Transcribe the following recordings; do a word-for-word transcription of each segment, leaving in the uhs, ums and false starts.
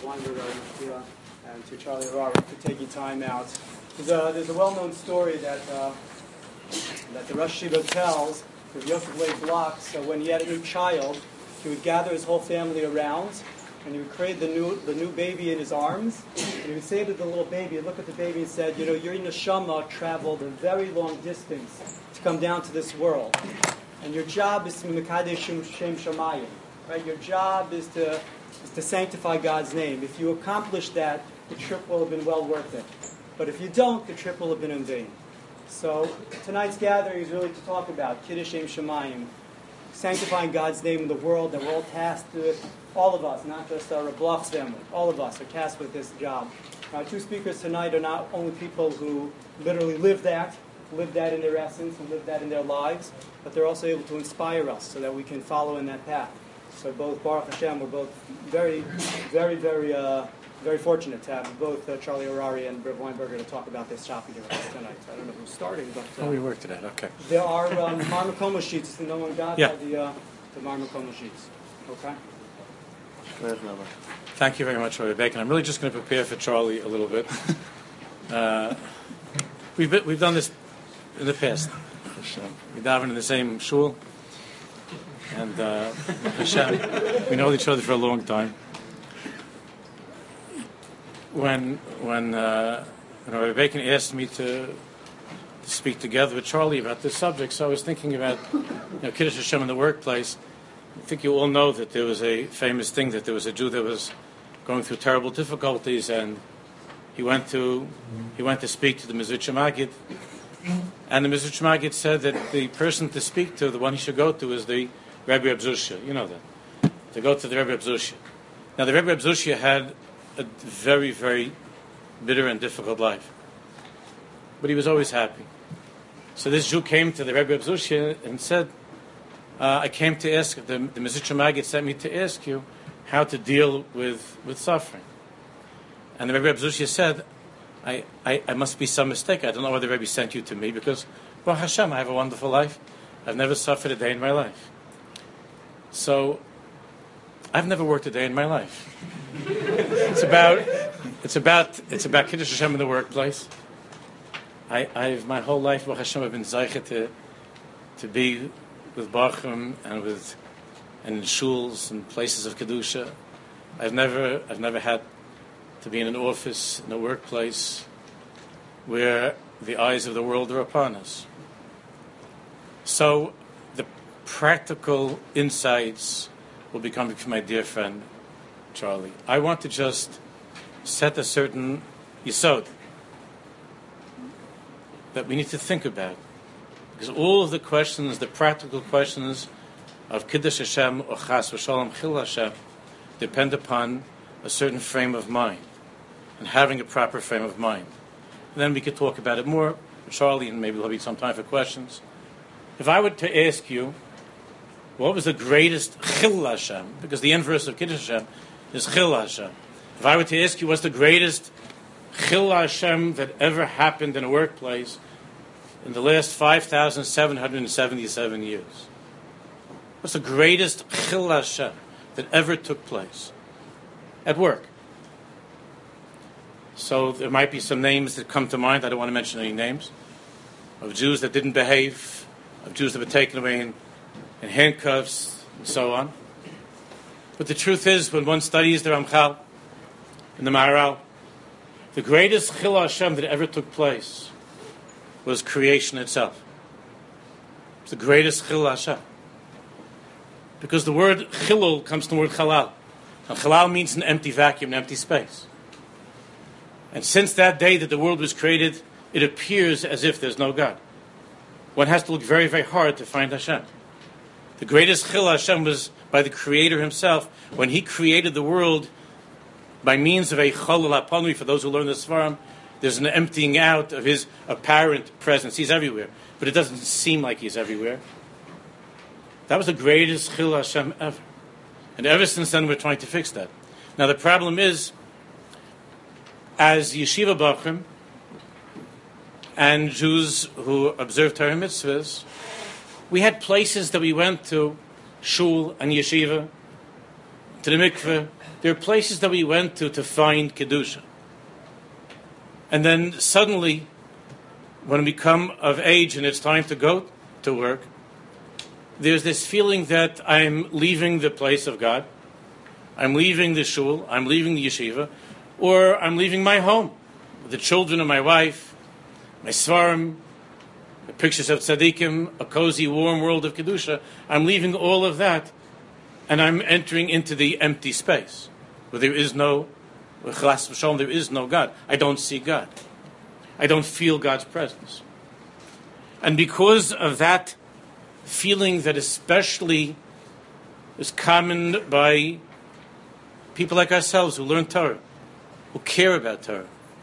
Weinberger and to Charlie Harary for taking time out. There's a, there's a well-known story that uh, that the Rosh Yeshiva tells of Yosef Leib Bloch. So when he had a new child, he would gather his whole family around, and he would create the new the new baby in his arms, and he would say to the little baby, he'd look at the baby and said, you know, your neshama traveled a very long distance to come down to this world, and your job is to mekadesh shem shamayim, right? Your job is to is to sanctify God's name. If you accomplish that, the trip will have been well worth it. But if you don't, the trip will have been in vain. So tonight's gathering is really to talk about Kiddush Shem Shamayim, sanctifying God's name in the world, that we're all tasked with. All of us, not just our Bloch's family, all of us are tasked with this job. Our two speakers tonight are not only people who literally live that, live that in their essence and live that in their lives, but they're also able to inspire us so that we can follow in that path. So both, Baruch Hashem, we're both very, very, very, uh, very fortunate to have both uh, Charlie Harary and Rav Weinberger to talk about this topic with us tonight. So I don't know who's starting, but uh, oh, we worked it out. Okay. There are um, Mar Makoma sheets. If no one got yeah. the uh, the Mar Makoma sheets. Okay. Thank you very much, Rabbi Bacon. I'm really just going to prepare for Charlie a little bit. uh, we've been, we've done this in the past. We daven in the same shul, and uh, Hashem, we know each other for a long time. When when uh, when Rabbi Bacon asked me to, to speak together with Charlie about this subject, so I was thinking about you know, Kiddush Hashem in the workplace. I think you all know that there was a famous thing that there was a Jew that was going through terrible difficulties, and he went to he went to speak to the Mezritch Maggid, and the Mezritch Maggid said that the person to speak to, the one he should go to, is the Rebbe Reb Zushya. You know that. To go to the Rebbe Reb Zushya. Now the Rebbe Reb Zushya had a very, very bitter and difficult life, but he was always happy. So this Jew came to the Rebbe Reb Zushya and said, Uh, I came to ask, the, the Mezritch Maggid sent me to ask you how to deal with, with suffering. And the Rebbe Reb Zushya said, I, I, I must be some mistake. I don't know why the Rebbe sent you to me, because, well, Hashem, I have a wonderful life. I've never suffered a day in my life. So, I've never worked a day in my life. it's about, it's about, it's about Kiddush Hashem in the workplace. I, I've, my whole life, well, Hashem, I've been zeicha to, to be with Bachim and with and in shuls and places of kedusha. I've never I've never had to be in an office, in a workplace where the eyes of the world are upon us. So the practical insights will be coming from my dear friend Charlie. I want to just set a certain yesod that we need to think about. Because all of the questions, the practical questions of Kiddush Hashem or Chas v'Shalom Chil Hashem depend upon a certain frame of mind and having a proper frame of mind. And then we could talk about it more, Charlie, and maybe there'll be some time for questions. If I were to ask you, what was the greatest Chil Hashem? Because the inverse of Kiddush Hashem is Chil Hashem. If I were to ask you, what's the greatest Chil Hashem that ever happened in a workplace in the last five thousand seven hundred seventy-seven years? What's the greatest Chil Hashem that ever took place at work? So there might be some names that come to mind. I don't want to mention any names of Jews that didn't behave, of Jews that were taken away in, in handcuffs, and so on. But the truth is, when one studies the Ramchal and the Maharal, the greatest Chil Hashem that ever took place was creation itself. It's the greatest Chil Hashem. Because the word Chilul comes from the word Chalal. And Chalal means an empty vacuum, an empty space. And since that day that the world was created, it appears as if there's no God. One has to look very, very hard to find Hashem. The greatest Chil Hashem was by the Creator Himself. When He created the world by means of a Chalal HaPanui, for those who learn the Svarim, there's an emptying out of His apparent presence. He's everywhere, but it doesn't seem like He's everywhere. That was the greatest Chil Hashem ever. And ever since then, we're trying to fix that. Now, the problem is, as Yeshiva Bachim and Jews who observe Torah mitzvahs, we had places that we went to, shul and yeshiva, to the mikveh, There are places that we went to to find Kedusha. And then suddenly, when we come of age and it's time to go to work, there's this feeling that I'm leaving the place of God, I'm leaving the shul, I'm leaving the yeshiva, or I'm leaving my home, the children of my wife, my svarim, the pictures of tzaddikim, a cozy, warm world of Kedusha. I'm leaving all of that, and I'm entering into the empty space, where there is no, chas v'shalom, there is no God. I don't see God. I don't feel God's presence. And because of that feeling that especially is common by people like ourselves who learn Torah, who care about Torah,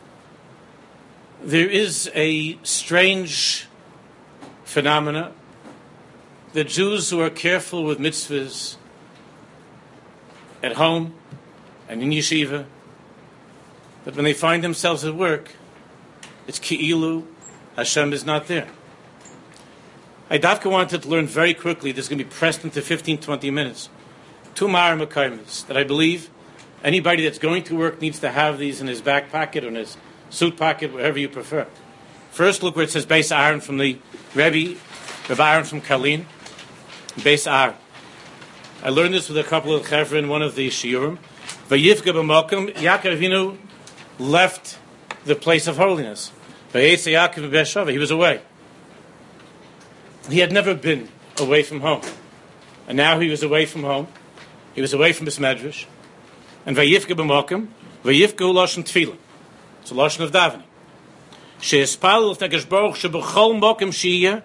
there is a strange phenomena that Jews who are careful with mitzvahs at home and in yeshiva, that when they find themselves at work, it's ki'ilu, Hashem is not there. I dafka wanted to learn very quickly, this is going to be pressed into fifteen, twenty minutes, two Ma'ar Mekaymis that I believe anybody that's going to work needs to have these in his back pocket or in his suit pocket, wherever you prefer. First, look where it says Beis Aaron from the Rebbe, Rebbe Aaron from Kalin, Beis Aaron. I learned this with a couple of chevra in one of the shiurim. Vayifka b'makom, Yaakov Avinu left the place of holiness. Vayetze Yaakov b'Beersheva, he was away. He had never been away from home. And now he was away from home. He was away from his medrash. And Vayifka b'makom, Vayifka hu lashon tefillah. It's a lashon of davening. She'espal l'Hakadosh Baruch Hu shebechol makom sheyeh,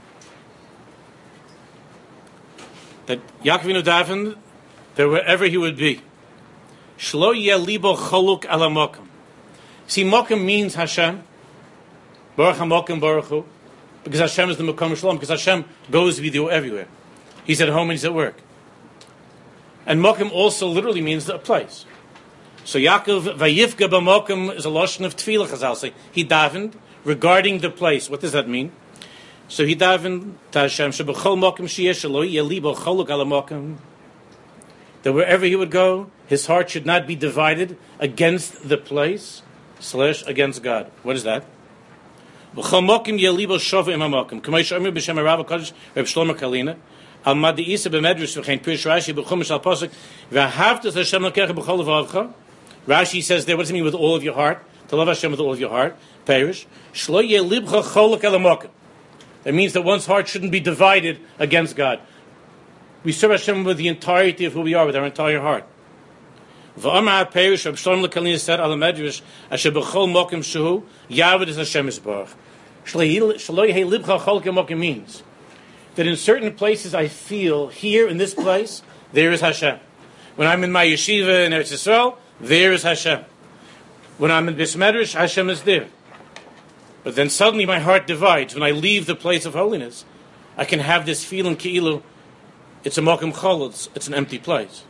that Yaakov Avinu davened that wherever he would be, shlo yeh libo choluk ala makom. See, makom means Hashem. Baruch HaMakom Baruch Hu, because Hashem is the Makom Shalom, because Hashem goes with you everywhere. He's at home and he's at work. And makom also literally means a place. So Yaakov Vayifka b'makom is a lashon of tefillah. Chazal say he davened regarding the place. What does that mean? So he davened to Hashem shebechol makom sheyeh shelo yeh libo choluk ala makom, that wherever he would go, his heart should not be divided against the place slash against God. What is that? B'chol makom yeh libo shova im hamakom. K'may she'omer b'shem harav HaKadosh Reb Shlomo Kalina al madi'isa b'medrash v'chein pirish Rashi b'chumash al pasuk v'ahavtas Hashem l'kecha b'chol levavcha. Rashi says there, what does it mean with all of your heart? To love Hashem with all of your heart. Perish. Shlo yeh libcha choluk ala makom. That means that one's heart shouldn't be divided against God. We serve Hashem with the entirety of who we are, with our entire heart. V'amar perish, Reb Shlomo Kalina said, ala medrash, asher b'chol makom shehu, Yavod is Hashem Yisbarach. Shlo yeh libcha choluk ala makom means that in certain places I feel, here in this place, there is Hashem. When I'm in my yeshiva in Eretz Yisrael, there is Hashem. When I'm in Beis Medrash, Hashem is there. But then suddenly my heart divides. When I leave the place of holiness, I can have this feeling, ki'ilu, it's a makom chol, it's, it's an empty place.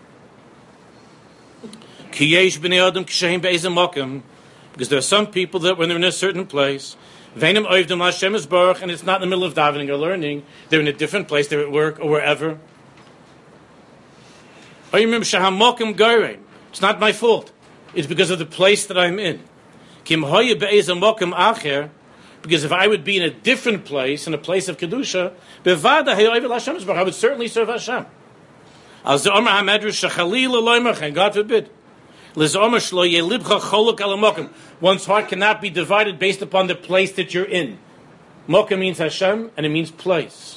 Ki yesh b'nei adam kisheim be'ezem makom, because there are some people that when they're in a certain place, v'einem oivdim Hashem Yisbarach, and it's not in the middle of davening or learning, they're in a different place, they're at work or wherever. Oyimim shaham makom goreim. It's not my fault. It's because of the place that I'm in. Because if I would be in a different place, in a place of Kedusha, I would certainly serve Hashem. And God forbid. One's heart cannot be divided based upon the place that you're in. Mokum means Hashem, and it means place.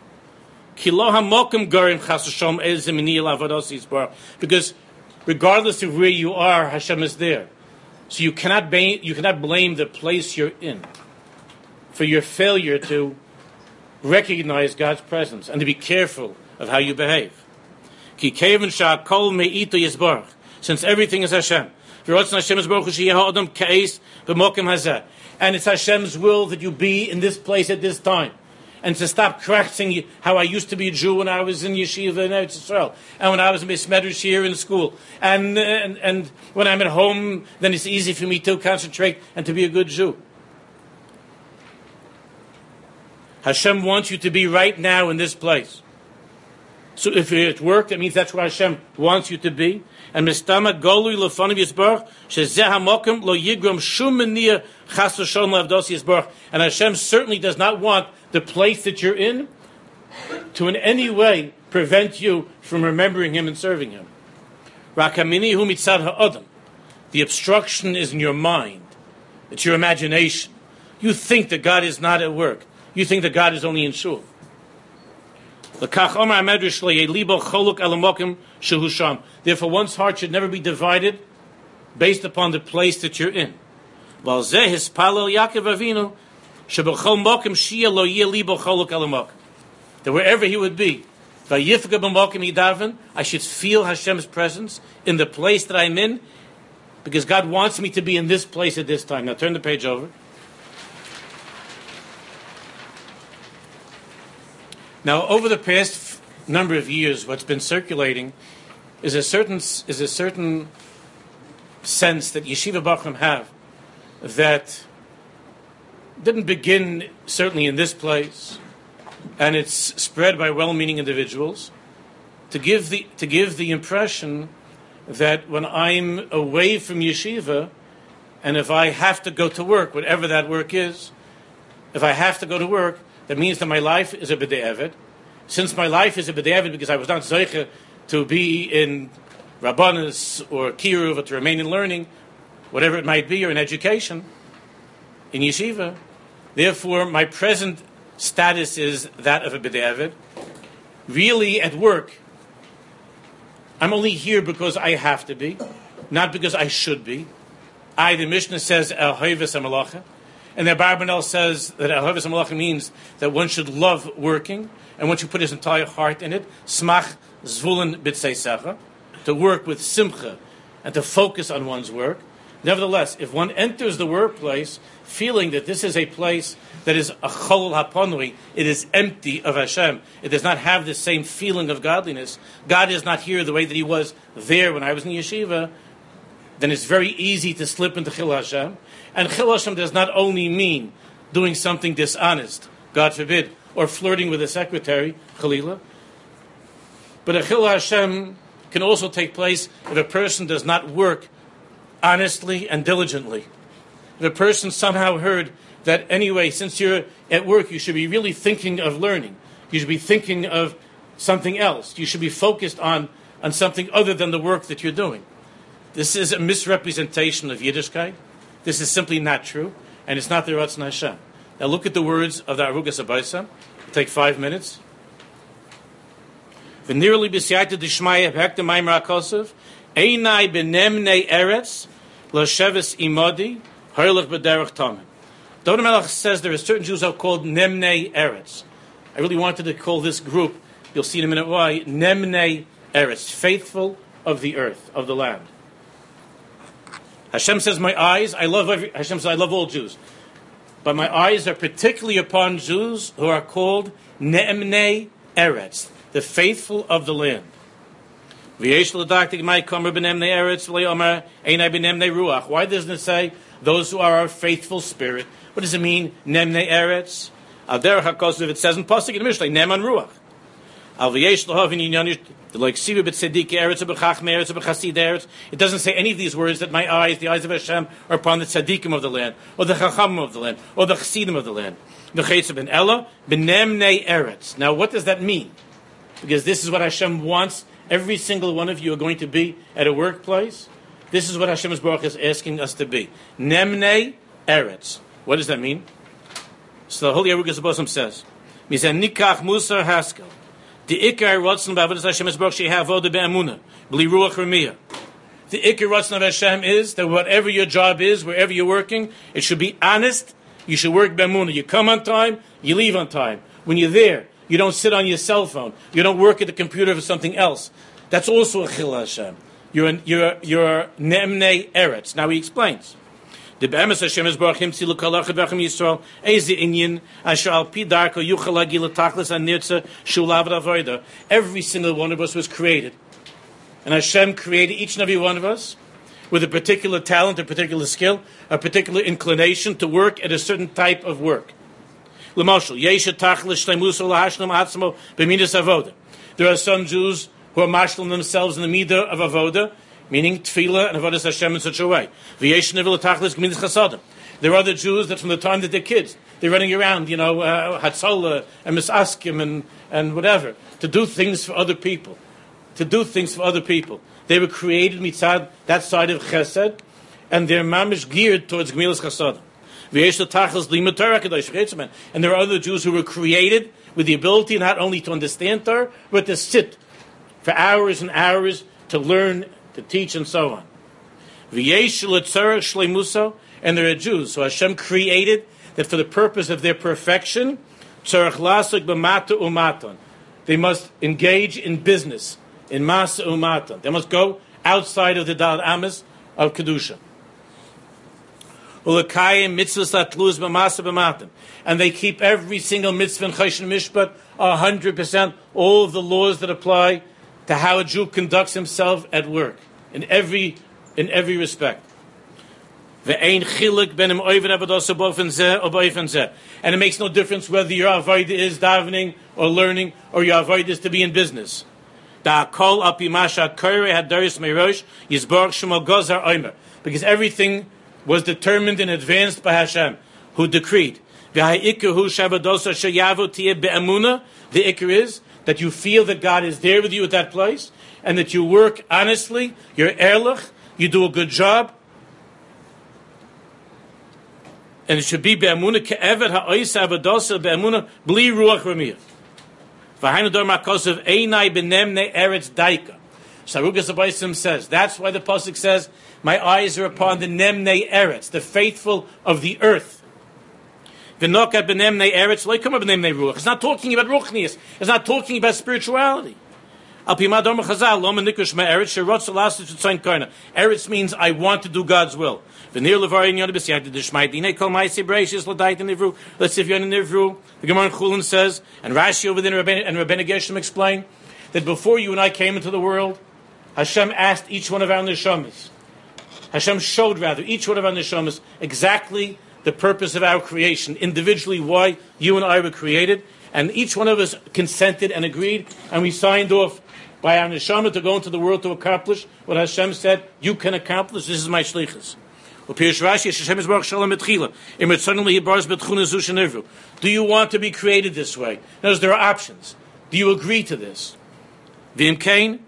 Because regardless of where you are, Hashem is there. So you cannot blame, you cannot blame the place you're in for your failure to recognize God's presence and to be careful of how you behave. Since everything is Hashem. And it's Hashem's will that you be in this place at this time. And to stop practicing how I used to be a Jew when I was in yeshiva in Eretz Yisrael, and when I was in Beis Medrash here in school, and, and and when I'm at home, then it's easy for me to concentrate and to be a good Jew. Hashem wants you to be right now in this place. So if you're at work, that means that's where Hashem wants you to be. And mistama golui lefanav yisbarach shezeh hamokim lo yigrom shum meniya chas v'shalom le'avdos yisbarach. And Hashem certainly does not want the place that you're in to in any way prevent you from remembering Him and serving Him. Rakamini hu mitzad ha'adam. The obstruction is in your mind. It's your imagination. You think that God is not at work. You think that God is only in shul. Therefore, one's heart should never be divided based upon the place that you're in. That wherever he would be, I should feel Hashem's presence in the place that I'm in, because God wants me to be in this place at this time. Now turn the page over. Now, over the past f- number of years, what's been circulating is a certain is a certain sense that Yeshiva Bachram have that didn't begin certainly in this place, and it's spread by well-meaning individuals to give the to give the impression that when I'm away from yeshiva, and if I have to go to work, whatever that work is, if I have to go to work, that means that my life is a b'dei evet. Since my life is a b'dei evet because I was not zeicha to be in Rabbanis or Kiruv or to remain in learning, whatever it might be, or in education, in yeshiva, therefore my present status is that of a b'dei evet. Really, at work, I'm only here because I have to be, not because I should be. I, the Mishnah says, El Hoives HaMalacha. And the Barbanel says that El Hoives HaMalacha means that one should love working, and one should put his entire heart in it. Smach Zvulun B'Tzeisecha, to work with simcha, and to focus on one's work. Nevertheless, if one enters the workplace feeling that this is a place that is a cholol haponui, it is empty of Hashem, it does not have the same feeling of godliness, God is not here the way that He was there when I was in yeshiva, then it's very easy to slip into Chil Hashem. And Chil Hashem does not only mean doing something dishonest, God forbid, or flirting with a secretary, Chalila, but a Chil Hashem can also take place if a person does not work honestly and diligently. If a person somehow heard that anyway, since you're at work, you should be really thinking of learning. You should be thinking of something else. You should be focused on, on something other than the work that you're doing. This is a misrepresentation of Yiddishkeit. This is simply not true, and it's not the Ratzon Hashem. Now look at the words of the Arugas Abaisa. It'll take five minutes. V'nirli b'siyata d'shmaya b'hekta ma'imra kosov, einai b'nemnei eretz, l'sheves imodi, harlech b'derech tamim. Dodo Melech says there are certain Jews who are called Nemnei Eretz. I really wanted to call this group, you'll see in a minute why, Nemnei Eretz, faithful of the earth, of the land. Hashem says, my eyes, I love every, Hashem says, I love all Jews. But my eyes are particularly upon Jews who are called Nemnei Eretz, the faithful of the land. Why doesn't it say, those who are our faithful spirit? What does it mean, Nemnei Eretz? Al derech HaKosov, it says in Pasuk in the Mishnah, Neman Ruach. Al v'yesh l'hovin yinyanish, like Sivu b'tzedik Eretz, b'chachme Eretz, b'chasid Eretz. It doesn't say any of these words that my eyes, the eyes of Hashem, are upon the tzaddikim of the land, or the chachamim of the land, or the chassidim of the land. V'cheitz ben Ella, b'nemnei Eretz. Now what does that mean? Because this is what Hashem wants every single one of you are going to be at a workplace. This is what Hashem's Baruch is asking us to be. Nemnei Eretz. What does that mean? So the Holy Arugas Abosim says, Mizan nikach musar haskel. The ikar rotzen b'avodas Hashem's Baruch she'havoda be'amuna. B'li ruach remiyah. The ikar rotzen of Hashem is that whatever your job is, wherever you're working, it should be honest. You should work be'amuna. You come on time, you leave on time. When you're there, you don't sit on your cell phone. You don't work at the computer for something else. That's also a chil Hashem. You're an, you're you're Nemnei Eretz. Now he explains. The be'emes Hashem is baruch him tzilu kalachet v'achem Yisrael eze inyan asher al pi darko yuchal hagil l'tachlis anirtza shulav avoda. Every single one of us was created, and Hashem created each and every one of us with a particular talent, a particular skill, a particular inclination to work at a certain type of work. L'moshel yesha tachlis shleimus lahashlam atzmo b'midas avoda. There are some Jews who are marshalling themselves in the midah of avoda, meaning tefillah and avodas Hashem in such a way. There are other Jews that from the time that they're kids, they're running around, you know, uh, Hatzalah and Misaskim and, and whatever, to do things for other people. To do things for other people. They were created mitzad, that side of chesed, and they're mamish geared towards gemilas chasadim. And there are other Jews who were created with the ability not only to understand Torah, but to sit for hours and hours to learn, to teach, and so on. And there are Jews who Hashem created that for the purpose of their perfection, they must engage in business, in masa umatan. They must go outside of the Dal Amas of Kedusha. And they keep every single mitzvah in Choshen Mishpat, a hundred percent, all of the laws that apply to how a Jew conducts himself at work, in every in every respect. And it makes no difference whether your avodah is davening or learning, or your avodah is to be in business. Because everything was determined in advance by Hashem, who decreed. The ikr is that you feel that God is there with you at that place, and that you work honestly, you're ehrlich, you do a good job, and it should be be'amuna ke'eved ha'oisa avodosa be'amuna bli ruach ramiyah. V'hainu dor ma'kosav einai b'nemne eretz daika. Sarugas Abaysim says, that's why the pasuk says, my eyes are upon the nemne eretz, the faithful of the earth. V'nokat b'nemne eretz lo'ikama b'nemne ruach. It's not talking about ruchnius. It's not talking about spirituality. Eretz means I want to do God's will. Let's see if you're in Nivru. The Gemara in Chulin says, and Rashi over there and Rabbeinu Gershom explain, that before you and I came into the world, Hashem asked each one of our neshamas. Hashem showed rather each one of our neshamas exactly the purpose of our creation, individually why you and I were created, and each one of us consented and agreed, and we signed off by our neshama to go into the world to accomplish what Hashem said you can accomplish. This is my shlichus. Do you want to be created this way? Notice there are options. Do you agree to this? So the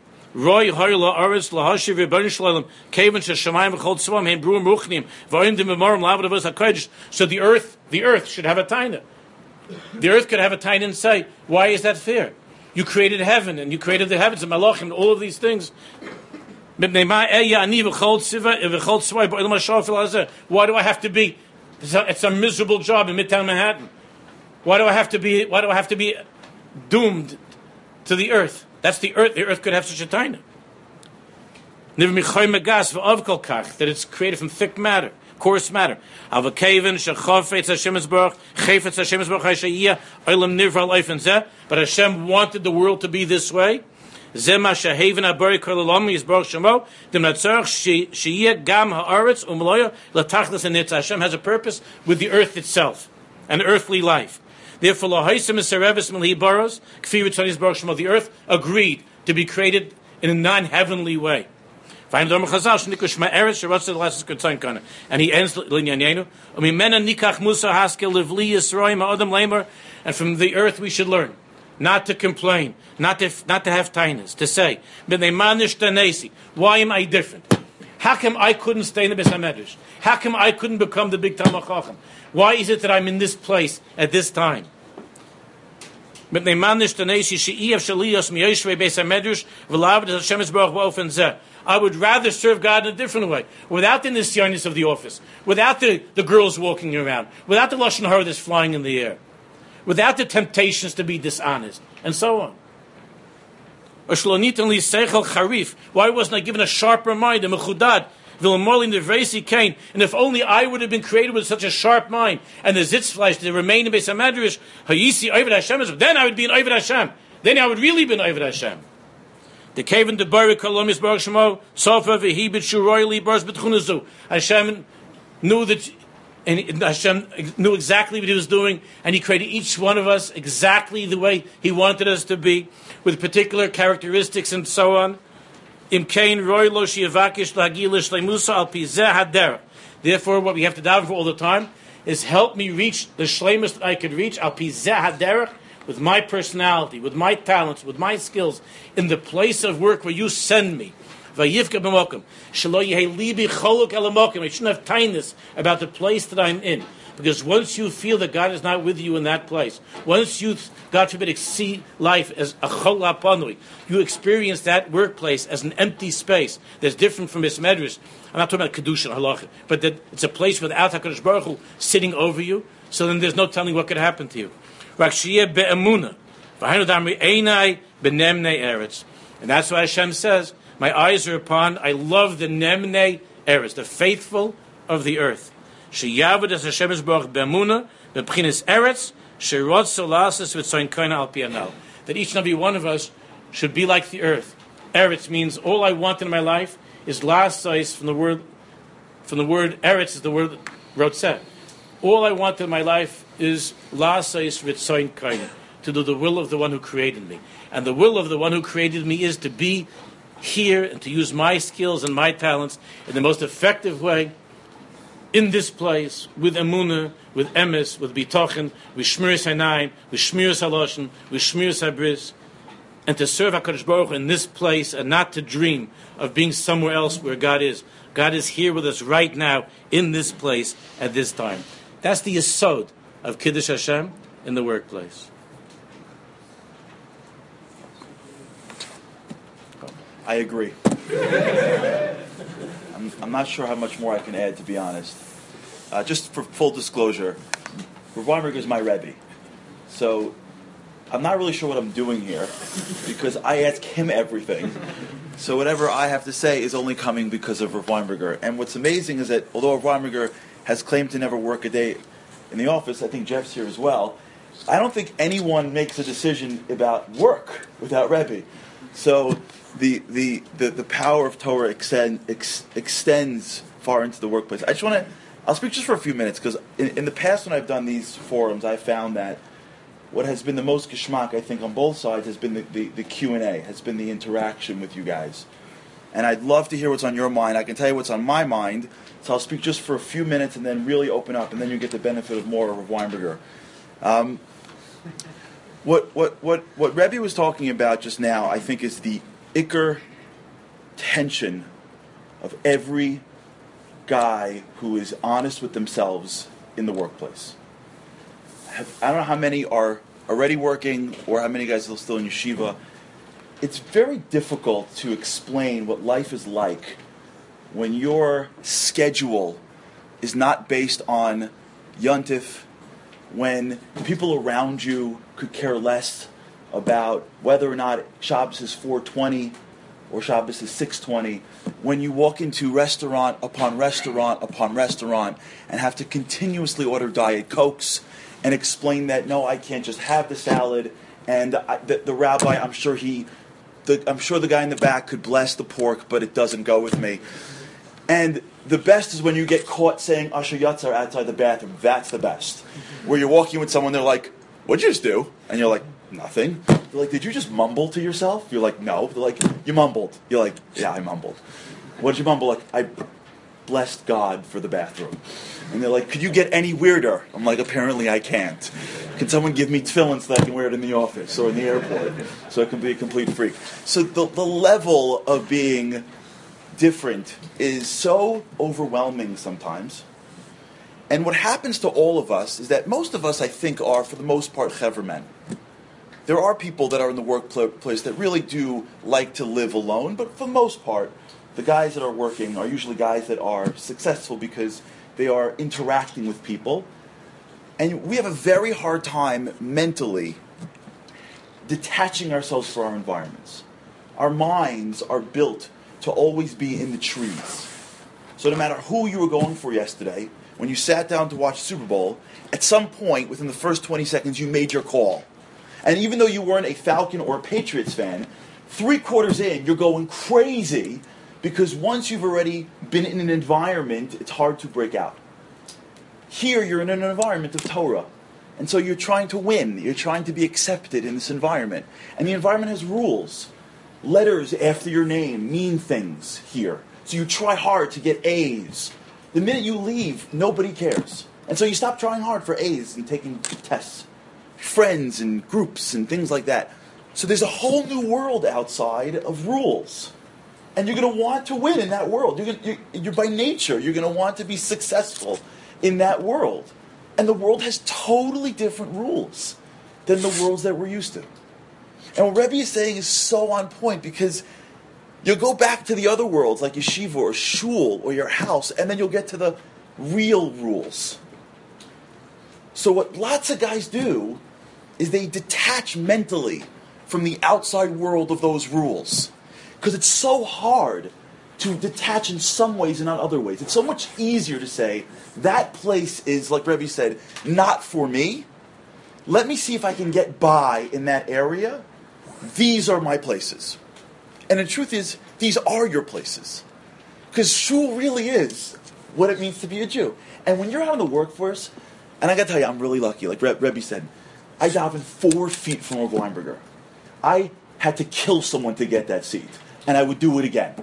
earth, the earth should have a taina. The earth could have a taina and say, why is that fair? You created heaven, and you created the heavens, and malachim, and all of these things. Why do I have to be? It's a, it's a miserable job in Midtown Manhattan. Why do I have to be? Why do I have to be doomed to the earth? That's the earth. The earth could have such a taina. That it's created from thick matter, coarse matter. But Hashem wanted the world to be this way. Hashem has a purpose with the earth itself, an earthly life. Therefore, the earth agreed to be created in a non-heavenly way. And he ends and from the earth we should learn not to complain, not to not to have tainas, to say, why am I different? How come I couldn't stay in the Beis HaMedrash? How come I couldn't become the big Talmid Chacham? Why is it that I'm in this place at this time? I would rather serve God in a different way, without the nisyonis of the office, without the, the girls walking around, without the lashon hara that's flying in the air, without the temptations to be dishonest, and so on. Why wasn't I given a sharper mind, a mechudad, and if only I would have been created with such a sharp mind, and the zitzfleisch to remain in Beis HaMedrash, then I would be an Oved Hashem. Then I would really be an Oved Hashem. The Kavan de Baruch Kolom Yisbarach Shemo Sofa v'Hi b'Shuroyli Bars b'Tchunazu. Hashem knew that And Hashem knew exactly what He was doing, and He created each one of us exactly the way He wanted us to be, with particular characteristics and so on. Therefore, what we have to daven for all the time is help me reach the shleimus that I could reach, al pi zeh haderech, with my personality, with my talents, with my skills, in the place of work where you send me. Vayivka b'mokum. Shelo yehei libi choluk el hamokum. I shouldn't have kindness about the place that I'm in. Because once you feel that God is not with you in that place, once you, God forbid, see life as a chol hapanui, you experience that workplace as an empty space that's different from this medrash. I'm not talking about kedusha and halacha, but that it's a place without HaKadosh Baruch Hu sitting over you, so then there's no telling what could happen to you. Rak sheyeh be'emunah. V'hainu damri einai b'nemnei eretz. And that's why Hashem says, my eyes are upon, I love the nemnei eretz, the faithful of the earth. Sheyavod es Hashem Yisborach be'emunah, b'pchinas eretz, she'rotzo la'asos v'tzoyin koina al pi hanal. That each and every one of us should be like the earth. Eretz means all I want in my life is la'asos, from the word, from the word eretz is the word rotzeh. All I want in my life is la'asos v'tzoyin koina, to do the will of the one who created me. And the will of the one who created me is to be here and to use my skills and my talents in the most effective way in this place, with emunah, with emes, with bitochen, with shmiras hanayim, with shmiras haloshen, with shmiras habris, and to serve HaKadosh Baruch Hu in this place and not to dream of being somewhere else where God is. God is here with us right now in this place at this time. That's the yesod of Kiddush Hashem in the workplace. I agree. I'm, I'm not sure how much more I can add, to be honest. Uh, just for full disclosure, Rav Weinberger is my Rebbe. So I'm not really sure what I'm doing here because I ask him everything. So whatever I have to say is only coming because of Rav Weinberger. And what's amazing is that although Rav Weinberger has claimed to never work a day in the office, I think Jeff's here as well, I don't think anyone makes a decision about work without Rebbe. So the the, the, the power of Torah extend, ex, extends far into the workplace. I just want to, I'll speak just for a few minutes, because in, in the past when I've done these forums, I've found that what has been the most geschmack, I think, on both sides has been the, the, the Q and A, has been the interaction with you guys. And I'd love to hear what's on your mind. I can tell you what's on my mind, so I'll speak just for a few minutes and then really open up, and then you get the benefit of more of Weinberger. Um, what, what, what, what Rebbe was talking about just now, I think, is the Iker tension of every guy who is honest with themselves in the workplace. I don't know how many are already working or how many guys are still in yeshiva. It's very difficult to explain what life is like when your schedule is not based on yontif, when the people around you could care less about whether or not Shabbos is four twenty or Shabbos is six twenty, when you walk into restaurant upon restaurant upon restaurant and have to continuously order Diet Cokes and explain that, no, I can't just have the salad, and I, the, the rabbi, I'm sure he, the, I'm sure the guy in the back could bless the pork, but it doesn't go with me. And the best is when you get caught saying Asher Yatzar outside the bathroom. That's the best. Where you're walking with someone, they're like, what'd you just do? And you're like, nothing. They're like, did you just mumble to yourself? You're like, no. They're like, you mumbled. You're like, yeah, I mumbled. What did you mumble? Like, I blessed God for the bathroom. And they're like, could you get any weirder? I'm like, apparently I can't. Can someone give me tefillin so that I can wear it in the office or in the airport so I can be a complete freak? So the, the level of being different is so overwhelming sometimes. And what happens to all of us is that most of us, I think, are, for the most part, chevra men. There are people that are in the workplace that really do like to live alone, but for the most part, the guys that are working are usually guys that are successful because they are interacting with people. And we have a very hard time mentally detaching ourselves from our environments. Our minds are built to always be in the trees. So no matter who you were going for yesterday, when you sat down to watch Super Bowl, at some point within the first twenty seconds you made your call. And even though you weren't a Falcon or a Patriots fan, three quarters in you're going crazy because once you've already been in an environment, it's hard to break out. Here, you're in an environment of Torah. And so you're trying to win. You're trying to be accepted in this environment. And the environment has rules. Letters after your name mean things here. So you try hard to get A's. The minute you leave, nobody cares. And so you stop trying hard for A's and taking tests. Friends and groups and things like that. So there's a whole new world outside of rules. And you're going to want to win in that world. You're, gonna, you're, you're by nature, you're going to want to be successful in that world. And the world has totally different rules than the worlds that we're used to. And what Rebbe is saying is so on point, because you'll go back to the other worlds like yeshiva or shul or your house, and then you'll get to the real rules. So what lots of guys do is they detach mentally from the outside world of those rules. Because it's so hard to detach in some ways and not other ways. It's so much easier to say, that place is, like Rebbe said, not for me. Let me see if I can get by in that area. These are my places. And the truth is, these are your places. Because shul really is what it means to be a Jew. And when you're out in the workforce, and I got to tell you, I'm really lucky. Like Re- Rebbe said, I davened four feet from Rav Weinberger. I had to kill someone to get that seat. And I would do it again.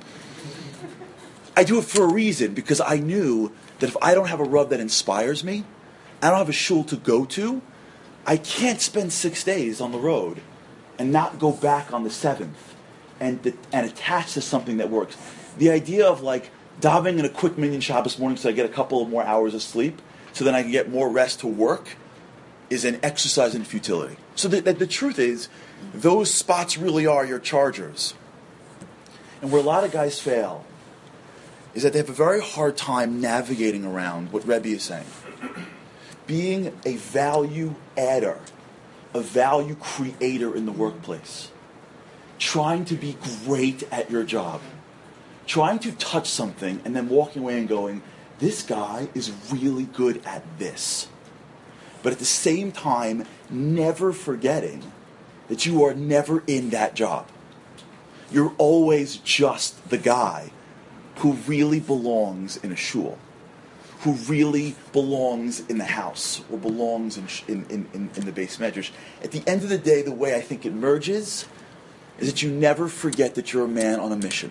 I do it for a reason, because I knew that if I don't have a Rav that inspires me, I don't have a shul to go to, I can't spend six days on the road and not go back on the seventh and and attach to something that works. The idea of like davening in a quick minyan Shabbos morning so I get a couple of more hours of sleep so then I can get more rest to work is an exercise in futility. So the, the, the truth is, those spots really are your chargers. And where a lot of guys fail is that they have a very hard time navigating around what Rebbe is saying. Being a value adder, a value creator in the workplace. Trying to be great at your job. Trying to touch something and then walking away and going, this guy is really good at this. But at the same time, never forgetting that you are never in that job. You're always just the guy who really belongs in a shul, who really belongs in the house, or belongs in in, in, in the Beis Medrash. At the end of the day, the way I think it merges is that you never forget that you're a man on a mission.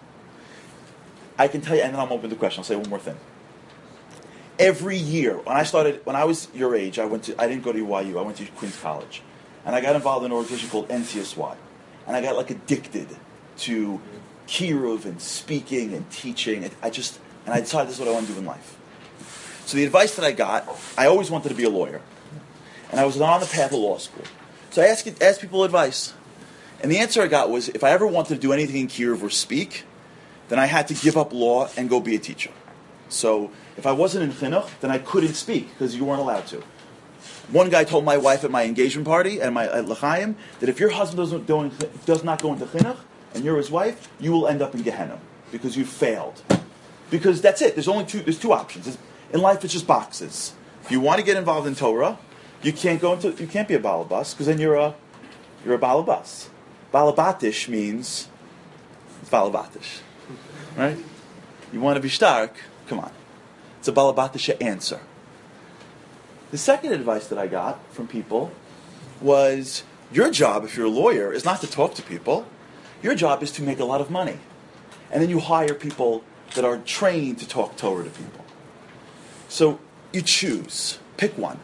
I can tell you, and then I'm open to the question. I'll say one more thing. Every year, when I started, when I was your age, I went to, I didn't go to Y U, I went to Queens College. And I got involved in an organization called N C S Y. And I got like addicted to kiruv and speaking and teaching. And I just, and I decided this is what I want to do in life. So the advice that I got, I always wanted to be a lawyer. And I was not on the path of law school. So I asked, asked people advice. And the answer I got was, if I ever wanted to do anything in kiruv or speak, then I had to give up law and go be a teacher. So if I wasn't in chinuch, then I couldn't speak because you weren't allowed to. One guy told my wife at my engagement party and my at L'chaim that if your husband doesn't doing, does not go into chinuch and you're his wife, you will end up in Gehenna because you failed. Because that's it. There's only two. There's two options in life. It's just boxes. If you want to get involved in Torah, you can't go into. You can't be a balabas because then you're a you're a balabas. Balabatish means it's balabatish, right? You want to be stark? Come on, it's a balabatisha answer. The second advice that I got from people was, your job, if you're a lawyer, is not to talk to people. Your job is to make a lot of money. And then you hire people that are trained to talk Torah to people. So you choose. Pick one.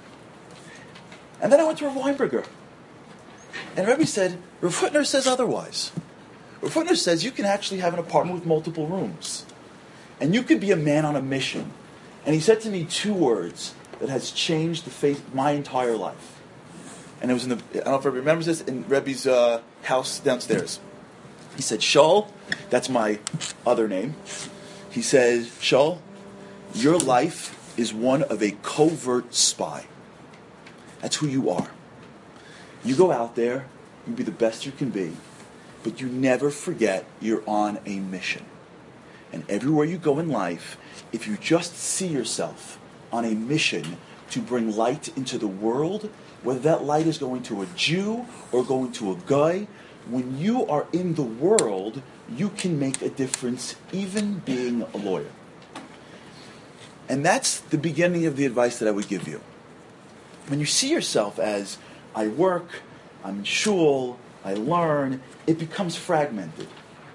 And then I went to Rav Weinberger. And Rebbe said, Rav Hutner says otherwise. Rav Hutner says you can actually have an apartment with multiple rooms. And you could be a man on a mission. And he said to me two words that has changed the face of my entire life. And it was in the, I don't know if everybody remembers this, in Rebbe's uh, house downstairs. He said, Shaul, that's my other name. He said, Shaul, your life is one of a covert spy. That's who you are. You go out there, you be the best you can be, but you never forget you're on a mission. And everywhere you go in life, if you just see yourself on a mission to bring light into the world, whether that light is going to a Jew or going to a guy, when you are in the world, you can make a difference even being a lawyer. And that's the beginning of the advice that I would give you. When you see yourself as, I work, I'm in shul, I learn, it becomes fragmented.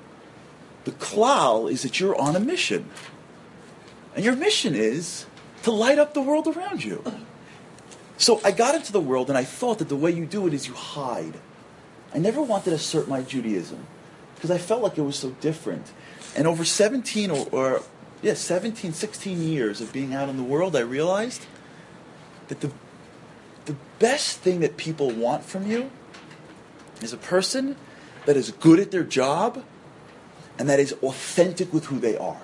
The klal is that you're on a mission. And your mission is to light up the world around you. So I got into the world and I thought that the way you do it is you hide. I never wanted to assert my Judaism because I felt like it was so different. And over seventeen or, or yeah, seventeen, sixteen years of being out in the world, I realized that the the best thing that people want from you is a person that is good at their job and that is authentic with who they are.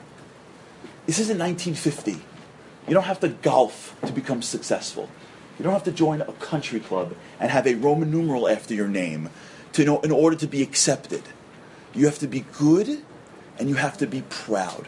This isn't nineteen fifty. You don't have to golf to become successful. You don't have to join a country club and have a Roman numeral after your name to know in order to be accepted. You have to be good and you have to be proud.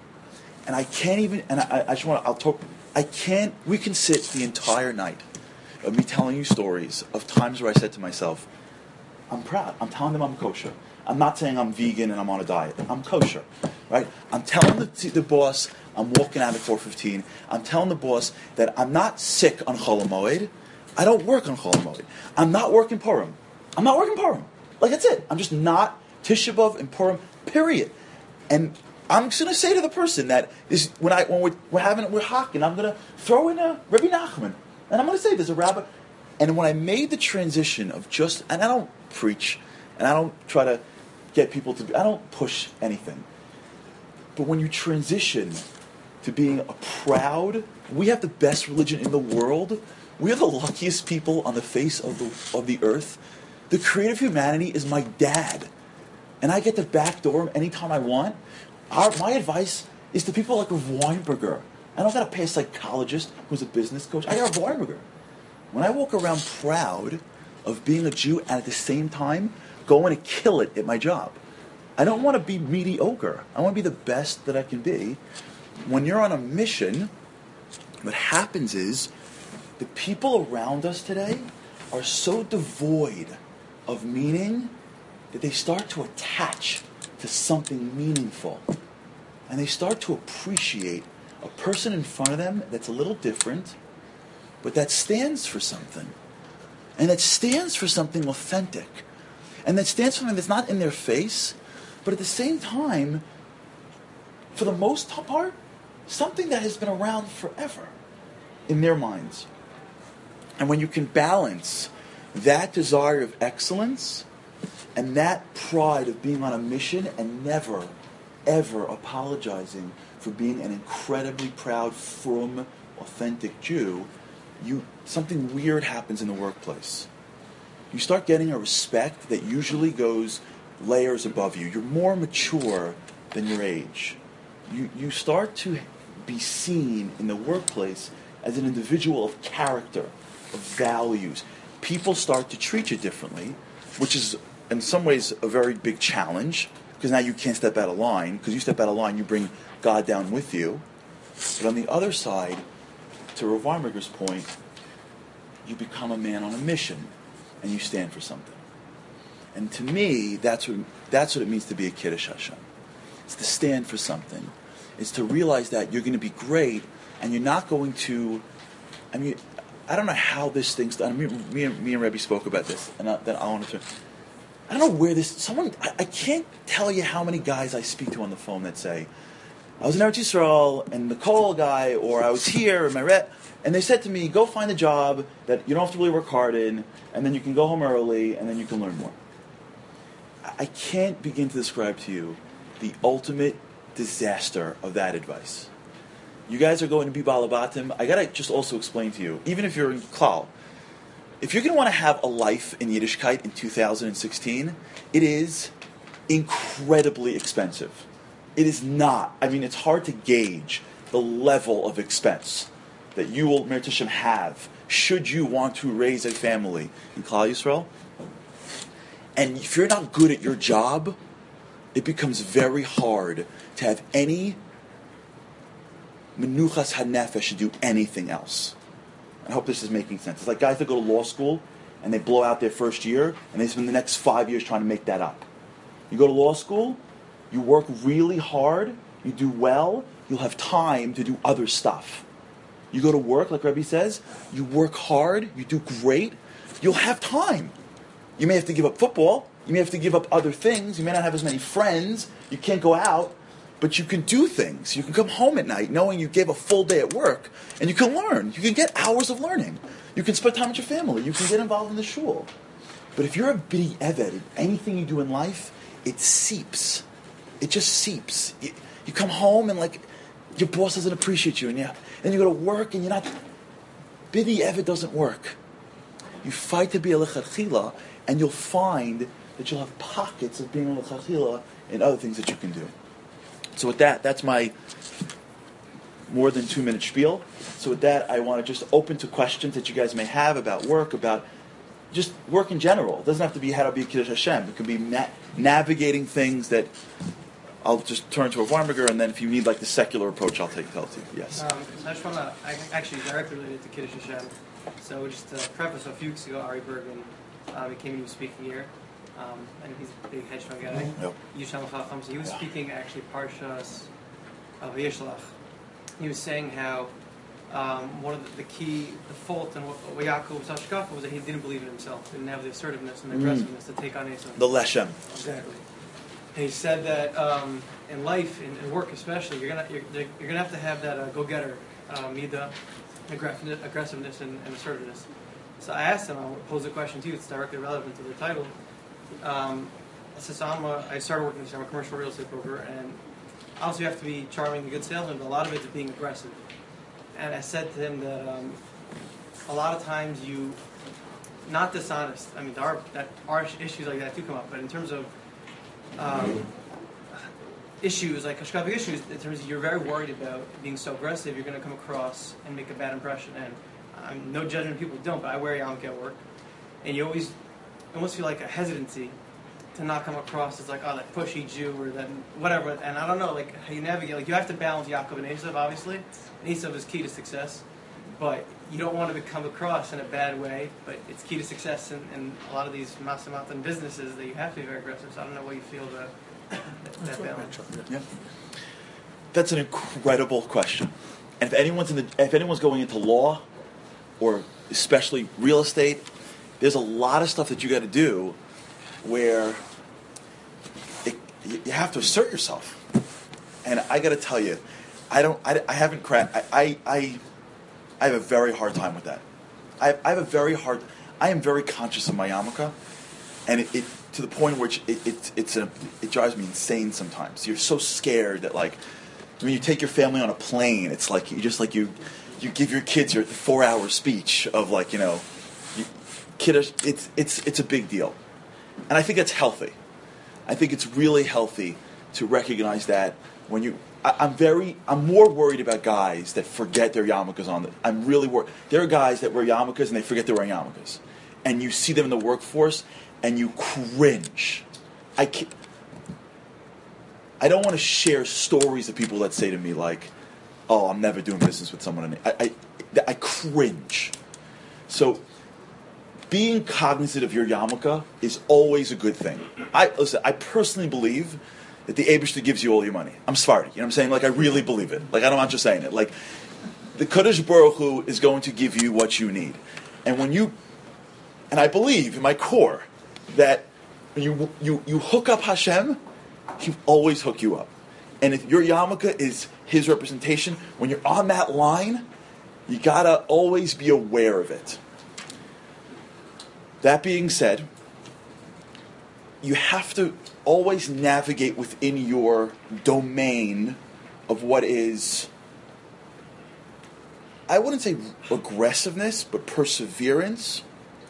And I can't even, and I, I just want to, I'll talk, I can't, we can sit the entire night of me telling you stories of times where I said to myself, I'm proud. I'm telling them I'm kosher. I'm not saying I'm vegan and I'm on a diet. I'm kosher, right? I'm telling the, the boss I'm walking out at four fifteen. I'm telling the boss that I'm not sick on Chol HaMoed. I don't work on Chol HaMoed. I'm not working Purim. I'm not working Purim. Like, that's it. I'm just not Tisha B'Av and Purim, period. And I'm just going to say to the person that this, when, I, when we're, we're having we're hawking, I'm going to throw in a Rabbi Nachman. And I'm going to say there's a rabbi. And when I made the transition of just, and I don't preach, and I don't try to get people to, I don't push anything. But when you transition to being a proud, we have the best religion in the world. We are the luckiest people on the face of the of the earth. The creator of humanity is my dad. And I get to backdoor him anytime I want. Our, my advice is to people like Rav Weinberger. I don't got to pay a psychologist who's a business coach. I got Rav Weinberger. When I walk around proud of being a Jew and at the same time going to kill it at my job. I don't want to be mediocre. I want to be the best that I can be. When you're on a mission, what happens is the people around us today are so devoid of meaning that they start to attach to something meaningful. And they start to appreciate a person in front of them that's a little different, but that stands for something. And that stands for something authentic. And that stands for something that's not in their face, but at the same time, for the most part, something that has been around forever in their minds. And when you can balance that desire of excellence and that pride of being on a mission and never, ever apologizing for being an incredibly proud, frum, authentic Jew, you something weird happens in the workplace. You start getting a respect that usually goes layers above you. You're more mature than your age. You you start to be seen in the workplace as an individual of character, of values. People start to treat you differently, which is in some ways a very big challenge, because now you can't step out of line. Because you step out of line, you bring God down with you. But on the other side, to Rav Weinberger's point, you become a man on a mission, and you stand for something. And to me, that's what that's what it means to be a Kiddush Hashem. It's to stand for something. It's to realize that you're going to be great, and you're not going to. I mean, I don't know how this thing's done. Me, me, and, me and Rebbe spoke about this, and I, then I want to. I don't know where this. Someone, I, I can't tell you how many guys I speak to on the phone that say, "I was in Eretz Yisrael, and the Kol guy, or I was here, and my ret." And they said to me, "Go find a job that you don't have to really work hard in, and then you can go home early, and then you can learn more." I can't begin to describe to you the ultimate disaster of that advice. You guys are going to be balabatim. I gotta just also explain to you, even if you're in klal, if you're going to want to have a life in Yiddishkeit in two thousand sixteen, it is incredibly expensive. It is not. I mean, it's hard to gauge the level of expense that you will, Mir Tishem, have should you want to raise a family in Klal Yisrael. And if you're not good at your job, it becomes very hard to have any menuchas hanefesh to do anything else. I hope this is making sense. It's like guys that go to law school and they blow out their first year and they spend the next five years trying to make that up. You go to law school, you work really hard, you do well, you'll have time to do other stuff. You go to work, like Rebbe says, you work hard, you do great, you'll have time. You may have to give up football, you may have to give up other things, you may not have as many friends, you can't go out, but you can do things. You can come home at night knowing you gave a full day at work, and you can learn. You can get hours of learning. You can spend time with your family. You can get involved in the shul. But if you're a bidi eved, anything you do in life, it seeps. It just seeps. You, you come home and like your boss doesn't appreciate you, and you, and you go to work and you're not. Bidi eved doesn't work. You fight to be a lechatchila, and you'll find that you'll have pockets of being a lechatchila in other things that you can do. So with that, that's my more than two minute spiel. So with that, I want to just open to questions that you guys may have about work, about just work in general. It doesn't have to be how to be Kiddush Hashem. It can be na- navigating things that I'll just turn to a Weinberger, and then if you need like the secular approach, I'll take tell it to you. Yes. Um, so I just want to, actually directly related to Kiddush Hashem. So just to preface, a few weeks ago, Ari Bergen, um, he came and he was speaking here. Um, and he's a big hedge fund guy. Yep. Yisham Chacham. So he was speaking actually Parshas of Vayishlach. He was saying how um, one of the, the key, the fault in what, what Yaakov was Hashkafa was that he didn't believe in himself, didn't have the assertiveness and the aggressiveness mm. to take on Esau. The Leshem. Exactly. And he said that um, in life, in, in work especially, you're gonna you're, you're gonna have to have that uh, go-getter, uh, midah, aggressiveness, aggressiveness and, and assertiveness. So I asked him, I'll pose a question to you. It's directly relevant to the title. Um, since I'm a, I started working this year, I'm a commercial real estate broker, and obviously you have to be charming and good salesman, but a lot of it is being aggressive. And I said to him that um, a lot of times you, not dishonest, I mean there are, that are issues like that do come up, but in terms of um, issues, like Hashkafic issues, in terms of you're very worried about being so aggressive, you're going to come across and make a bad impression. And I'm no judgment, people don't, but I wear yarmulke at work, and you always almost feel like a hesitancy to not come across as like, oh, that pushy Jew or that whatever. And I don't know, like how you navigate. Like you have to balance Yaakov and Esav, obviously. And Esav is key to success, but you don't want to come across in a bad way. But it's key to success in, in a lot of these masamatan businesses that you have to be very aggressive. So I don't know what you feel about that, that balance. Yeah, that's an incredible question. And if anyone's in the, if anyone's going into law, or especially real estate, there's a lot of stuff that you got to do where it, you have to assert yourself. And I got to tell you, I don't, I, I haven't cracked. I, I, I, I have a very hard time with that. I, I have a very hard. I am very conscious of my yarmulke, and it, it to the point where it, it it's a, it drives me insane sometimes. You're so scared that like when you take your family on a plane, it's like you just like you, you give your kids your four hour speech of like you know. Kiddush, it's it's it's a big deal, and I think it's healthy. I think it's really healthy to recognize that when you. I, I'm very. I'm more worried about guys that forget their yarmulkes on. The, I'm really worried. There are guys that wear yarmulkes and they forget they're wearing yarmulkes, and you see them in the workforce and you cringe. I can't, I don't want to share stories of people that say to me like, "Oh, I'm never doing business with someone." I I, I cringe. So. Being cognizant of your yarmulke is always a good thing. I listen. I personally believe that the Eibishter gives you all your money. I'm Sephardi, you know what I'm saying? Like I really believe it. Like I don't, I'm just saying it. Like the Kadosh Baruch Hu is going to give you what you need, and when you, and I believe in my core that when you you you hook up Hashem, He always hook you up, and if your yarmulke is His representation, when you're on that line, you gotta always be aware of it. That being said, you have to always navigate within your domain of what is, I wouldn't say aggressiveness, but perseverance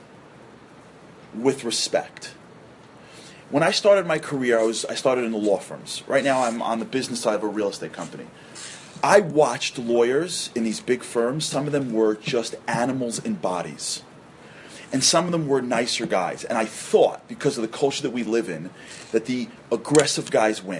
with respect. When I started my career, I was I started in the law firms. Right now I'm on the business side of a real estate company. I watched lawyers in these big firms. Some of them were just animals in bodies. And some of them were nicer guys. And I thought, because of the culture that we live in, that the aggressive guys win.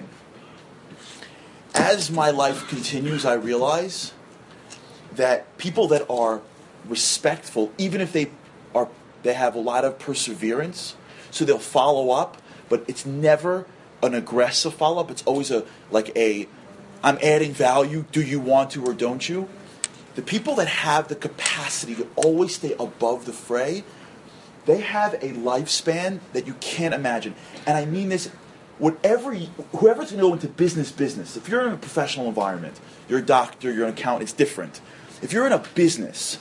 As my life continues, I realize that people that are respectful, even if they are, they have a lot of perseverance, so they'll follow up, but it's never an aggressive follow-up. It's always a like a I'm adding value. Do you want to or don't you? The people that have the capacity to always stay above the fray, they have a lifespan that you can't imagine. And I mean this, whatever, you, whoever's going to go into business, business, if you're in a professional environment, you're a doctor, you're an accountant, it's different. If you're in a business,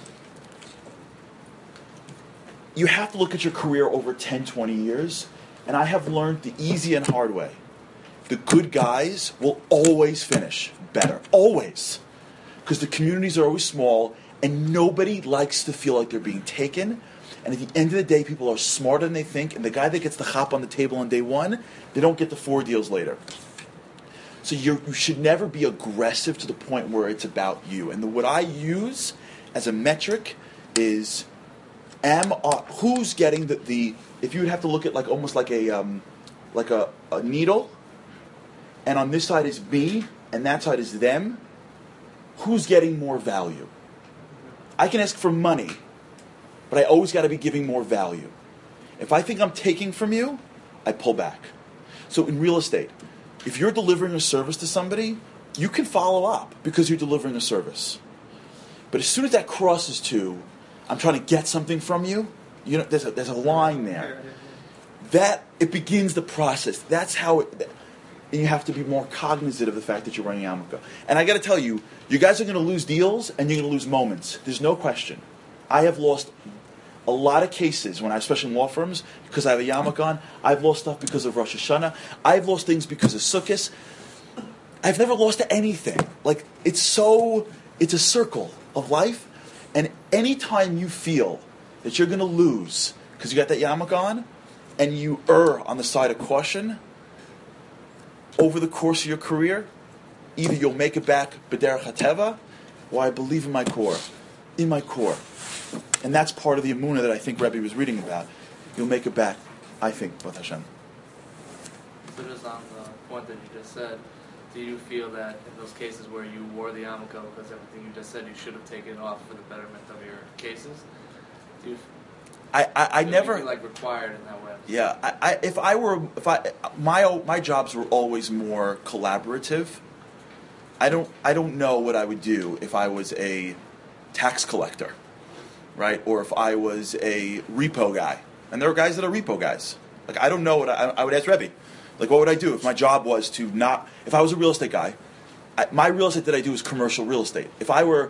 you have to look at your career over ten, twenty years, and I have learned the easy and hard way. The good guys will always finish better, always. Because the communities are always small, and nobody likes to feel like they're being taken. And at the end of the day, people are smarter than they think, and the guy that gets the hop on the table on day one, they don't get the four deals later. So you're, you should never be aggressive to the point where it's about you. And the, what I use as a metric is, am uh, who's getting the, the, if you would have to look at like almost like a, um, like a, a needle, and on this side is me, and that side is them, who's getting more value? I can ask for money, but I always got to be giving more value. If I think I'm taking from you, I pull back. So in real estate, if you're delivering a service to somebody, you can follow up because you're delivering a service. But as soon as that crosses to, I'm trying to get something from you, you know, there's a, there's a line there. That, it begins the process. That's how it, and you have to be more cognizant of the fact that you're running Yarmulke. And I got to tell you, you guys are going to lose deals and you're going to lose moments. There's no question. I have lost a lot of cases, when I, especially in law firms, because I have a yarmulke on. I've lost stuff because of Rosh Hashanah. I've lost things because of Sukkot. I've never lost anything. Like, it's so, it's a circle of life. And anytime you feel that you're going to lose because you got that yarmulke on, and you err on the side of caution, over the course of your career, either you'll make it back b'derech hateva, or I believe in my core, in my core. And that's part of the emunah that I think Rebbe was reading about. You'll make it back, I think, with Hashem. So just on the point that you just said, do you feel that in those cases where you wore the yarmulke because everything you just said you should have taken it off for the betterment of your cases? Do you I, I, I do never you feel like required in that way? Yeah, I, I, if I were, if I, my my jobs were always more collaborative. I don't, I don't know what I would do if I was a tax collector, right? Or if I was a repo guy. And there are guys that are repo guys. Like, I don't know what I, I would ask Rebbe. Like, what would I do if my job was to not, if I was a real estate guy, I, my real estate that I do is commercial real estate. If I were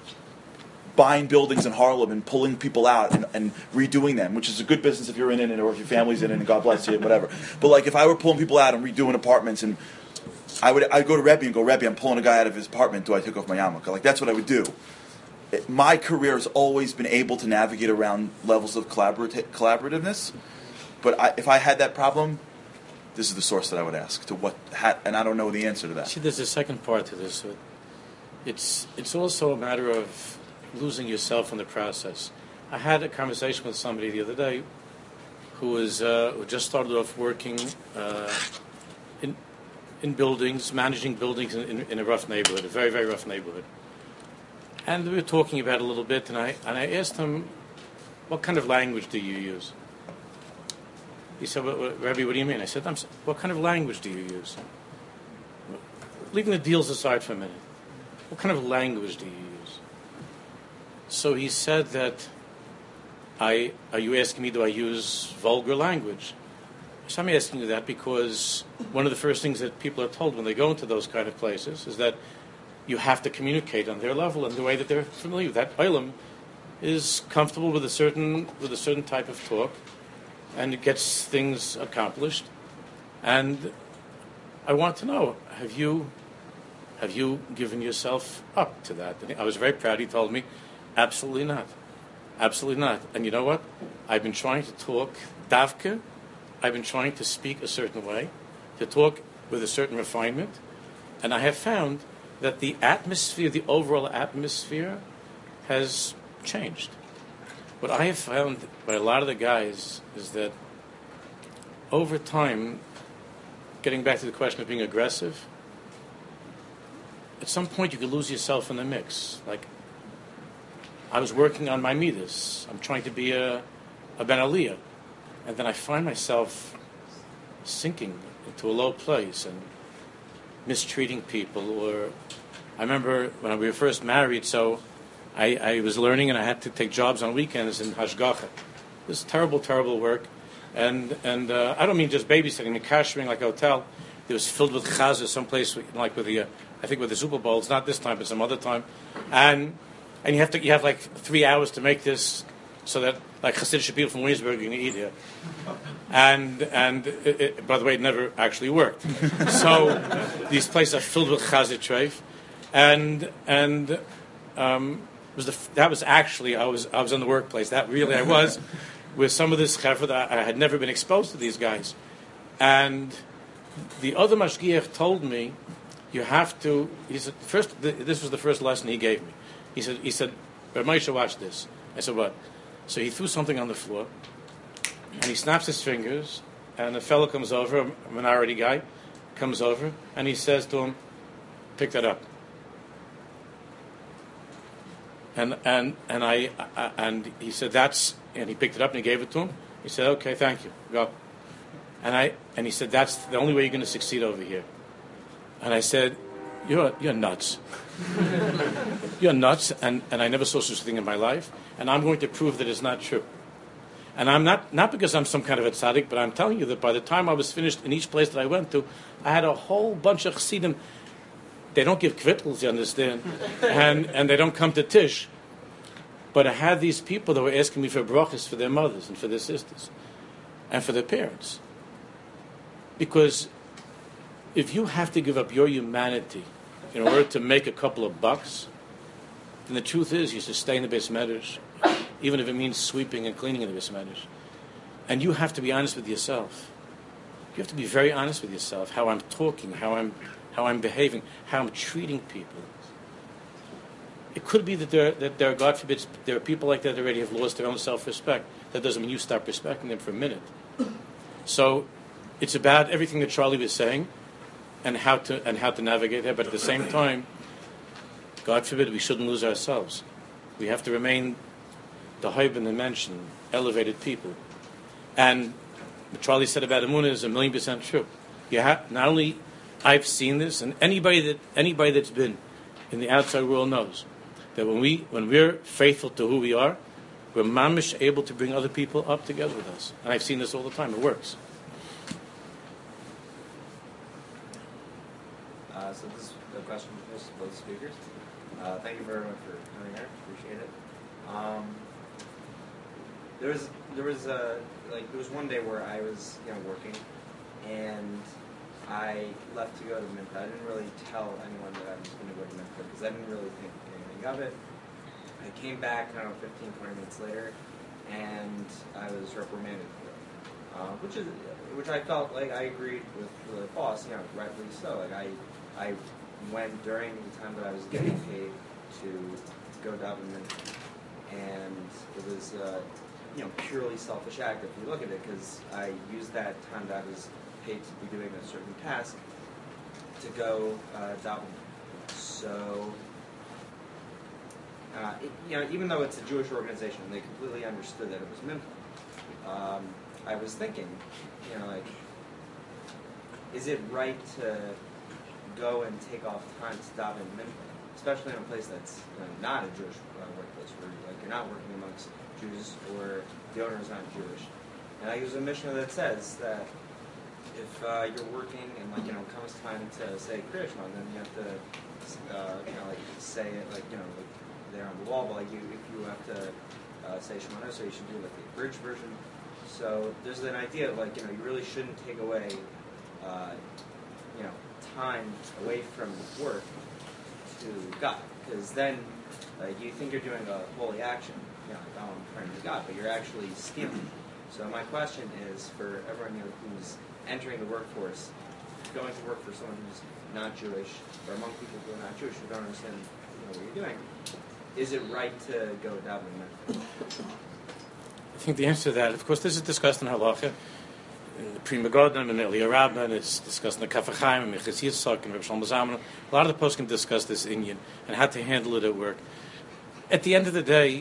buying buildings in Harlem and pulling people out and, and redoing them, which is a good business if you're in it or if your family's in it, and God bless you, and whatever. But like, if I were pulling people out and redoing apartments, and I would, I'd go to Rebbe and go, Rebbe, I'm pulling a guy out of his apartment. Do I take off my yarmulke? Like, that's what I would do. It, my career has always been able to navigate around levels of collaborat- collaborativeness. But I, if I had that problem, this is the source that I would ask to what, ha- and I don't know the answer to that. See, there's a second part to this. It's it's also a matter of losing yourself in the process. I had a conversation with somebody the other day who was uh, who just started off working uh, in in buildings, managing buildings in, in, in a rough neighborhood, a very very rough neighborhood. And we were talking about it a little bit, and I and I asked him, "What kind of language do you use?" He said, well, Rebbe, what do you mean? I said, I'm, what kind of language do you use? Leaving the deals aside for a minute, what kind of language do you use? So he said that, I, are you asking me, do I use vulgar language? So I'm asking you that because one of the first things that people are told when they go into those kind of places is that you have to communicate on their level and the way that they're familiar with. That olam is comfortable with a certain with a certain type of talk, and it gets things accomplished. And I want to know, have you have you given yourself up to that? And I was very proud. He told me, absolutely not. Absolutely not. And you know what? I've been trying to talk davka. I've been trying to speak a certain way, to talk with a certain refinement. And I have found that the atmosphere, the overall atmosphere, has changed. What I have found by a lot of the guys is that over time, getting back to the question of being aggressive, at some point you could lose yourself in the mix. Like, I was working on my midas. I'm trying to be a, a Ben Aliyah. And then I find myself sinking into a low place. And mistreating people. Or I remember when we were first married, so I, I was learning and I had to take jobs on weekends in Hashgacha. This terrible, terrible work. And and uh, I don't mean just babysitting, I mean cashering like a hotel. It was filled with chazas, someplace like with the, uh, I think with the Super Bowl. It's not this time, but some other time. And and you have to you have like three hours to make this, so that like Hasidic people from Williamsburg you can eat here. And and it, it, by the way, it never actually worked. So these places are filled with chazit treif, and and um, was the that was actually I was I was in the workplace. That really I was. With some of this chevra that I had never been exposed to these guys. And the other mashgiach told me, you have to, he said, first, this was the first lesson he gave me. He said, he said, Ramesha, watch this. I said, what? So he threw something on the floor, and he snaps his fingers, and a fellow comes over, a minority guy, comes over, and he says to him, pick that up. And and and I, I and he said that's and he picked it up and he gave it to him. He said, "Okay, thank you. Go." And I and he said, "That's the only way you're going to succeed over here." And I said, "You're you're nuts. You're nuts." And, and I never saw such a thing in my life. And I'm going to prove that it's not true. And I'm not not because I'm some kind of a tzaddik, but I'm telling you that by the time I was finished in each place that I went to, I had a whole bunch of chassidim. They don't give kvittels, you understand, and and they don't come to Tish. But I had these people that were asking me for brachas for their mothers and for their sisters, and for their parents. Because if you have to give up your humanity in order to make a couple of bucks, then the truth is you sustain the Beis Medrash, even if it means sweeping and cleaning in the Beis Medrash. And you have to be honest with yourself. You have to be very honest with yourself. How I'm talking, how I'm. how I'm behaving, how I'm treating people. It could be that there, that there, God forbid, there are people like that that already have lost their own self-respect. That doesn't mean you stop respecting them for a minute. So, it's about everything that Charlie was saying, and how to and how to navigate that. But at the same time, God forbid, we shouldn't lose ourselves. We have to remain the Haib and the mention, elevated people. And what Charlie said about Emunah is a million percent true. You have not only I've seen this, and anybody that anybody that's been in the outside world knows that when we when we're faithful to who we are, we're mamish able to bring other people up together with us. And I've seen this all the time. It works. Uh, so this is a question for both speakers. Uh, thank you very much for coming here. Appreciate it. Um, there was there was a like there was one day where I was you know working, and I left to go to Mincha. I didn't really tell anyone that I was going to go to Mincha because I didn't really think anything of it. I came back, I don't know, fifteen, twenty minutes later, and I was reprimanded for it, uh, which is, which I felt like I agreed with the boss, you know, rightly so. Like I, I went during the time that I was getting paid to go daven Mincha, and it was, uh, you know, purely selfish act if you look at it, because I used that time that I was paid to be doing a certain task to go uh, daven. So, uh, it, you know, even though it's a Jewish organization, they completely understood that it was mincha. Um, I was thinking, you know, like, is it right to go and take off time to daven mincha, especially in a place that's you know, not a Jewish uh, workplace, where like you're not working amongst Jews or the owner is not Jewish? And I use a Mishnah that says that if uh, you're working and like you know comes time to say Kriya Shema, then you have to uh, you know like say it like you know like there on the wall. But like you, if you have to uh, say Shema Esrei, so you should do like the abridged version. So there's an idea of like you know you really shouldn't take away uh, you know time away from work to God, because then like you think you're doing a holy action, you know, like, oh, I'm praying to God, but you're actually stealing. So my question is for everyone you know, who's entering the workforce, going to work for someone who's not Jewish, or among people who are not Jewish who don't understand you know, what you're doing, is it right to go davening? I think the answer to that, of course, this is discussed in Halacha, in the Pri Megadim, and Eliyah Rabbah, and it's discussed in the Kaf HaChaim, and Minchas Yitzchak, and Reb Shlomo Zalman. A lot of the poskim discuss this Indian and how to handle it at work. At the end of the day,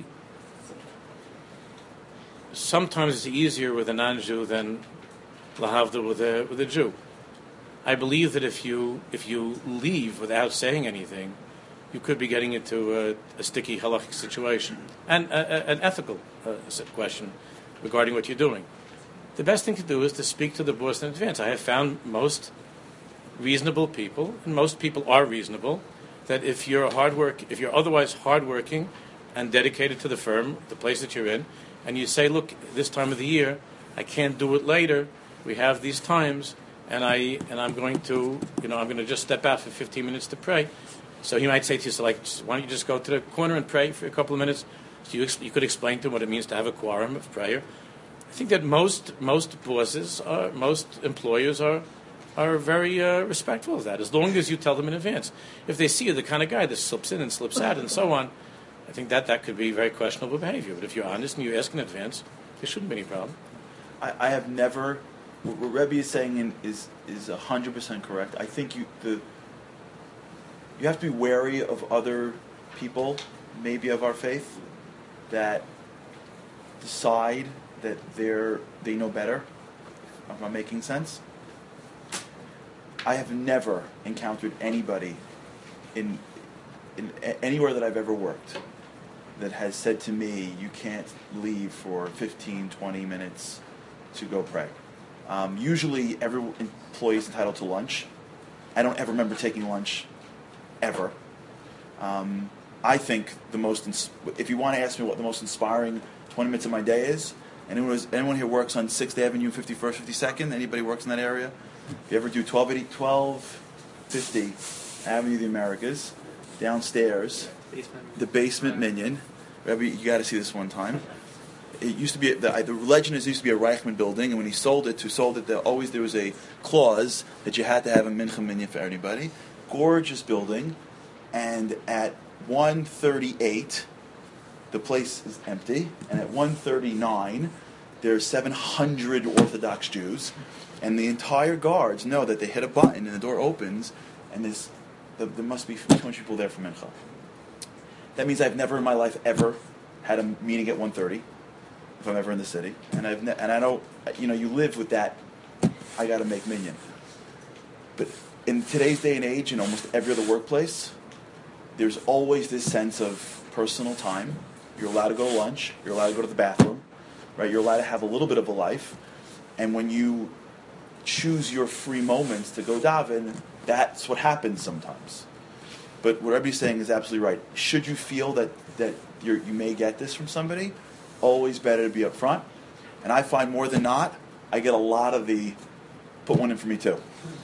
sometimes it's easier with a non-Jew than lahavdil with a with a Jew. I believe that if you if you leave without saying anything, you could be getting into a, a sticky halachic situation and a, a, an ethical uh, question regarding what you're doing. The best thing to do is to speak to the boss in advance. I have found most reasonable people, and most people are reasonable, that if you're hard work, if you're otherwise hardworking and dedicated to the firm, the place that you're in, and you say, look, this time of the year, I can't do it later. We have these times, and I and I'm going to, you know, I'm going to just step out for fifteen minutes to pray. So he might say to you, so like, why don't you just go to the corner and pray for a couple of minutes? So you, ex- you could explain to him what it means to have a quorum of prayer. I think that most most bosses, are, most employers are are very uh, respectful of that, as long as you tell them in advance. If they see you're the kind of guy that slips in and slips out and so on, I think that that could be very questionable behavior. But if you're honest and you ask in advance, there shouldn't be any problem. I, I have never. What, what Rebbe is saying in, is is a hundred percent correct. I think you the. You have to be wary of other people, maybe of our faith, that decide that they're they know better. Am I making sense? I have never encountered anybody in in a- anywhere that I've ever worked that has said to me, you can't leave for fifteen, twenty minutes to go pray. Um, usually every employee is entitled to lunch. I don't ever remember taking lunch ever. Um, I think the most, ins- if you want to ask me what the most inspiring twenty minutes of my day is, anyone, was, anyone here works on sixth Avenue, fifty-first, fifty-second? Anybody works in that area? If you ever do twelve eighty, twelve fifty Avenue of the Americas, downstairs, Basement. the basement minion. Rebbe, you got to see this one time. It used to be the, the legend is it used to be a Reichman building, and when he sold it, who sold it, there always there was a clause that you had to have a mincha minion for anybody. Gorgeous building, and at one thirty-eight, the place is empty, and at one thirty-nine, there's seven hundred Orthodox Jews, and the entire guards know that they hit a button and the door opens, and there's, the, there must be two hundred people there for mincha. That means I've never in my life ever had a meeting at one thirty, if I'm ever in the city, and I've ne- and I know, you know, you live with that. I got to make minyan, but in today's day and age, in almost every other workplace, there's always this sense of personal time. You're allowed to go to lunch. You're allowed to go to the bathroom, right? You're allowed to have a little bit of a life. And when you choose your free moments to go daven, that's what happens sometimes. But what everybody's saying is absolutely right. Should you feel that, that you're, you may get this from somebody, always better to be up front. And I find more than not, I get a lot of the, put one in for me too.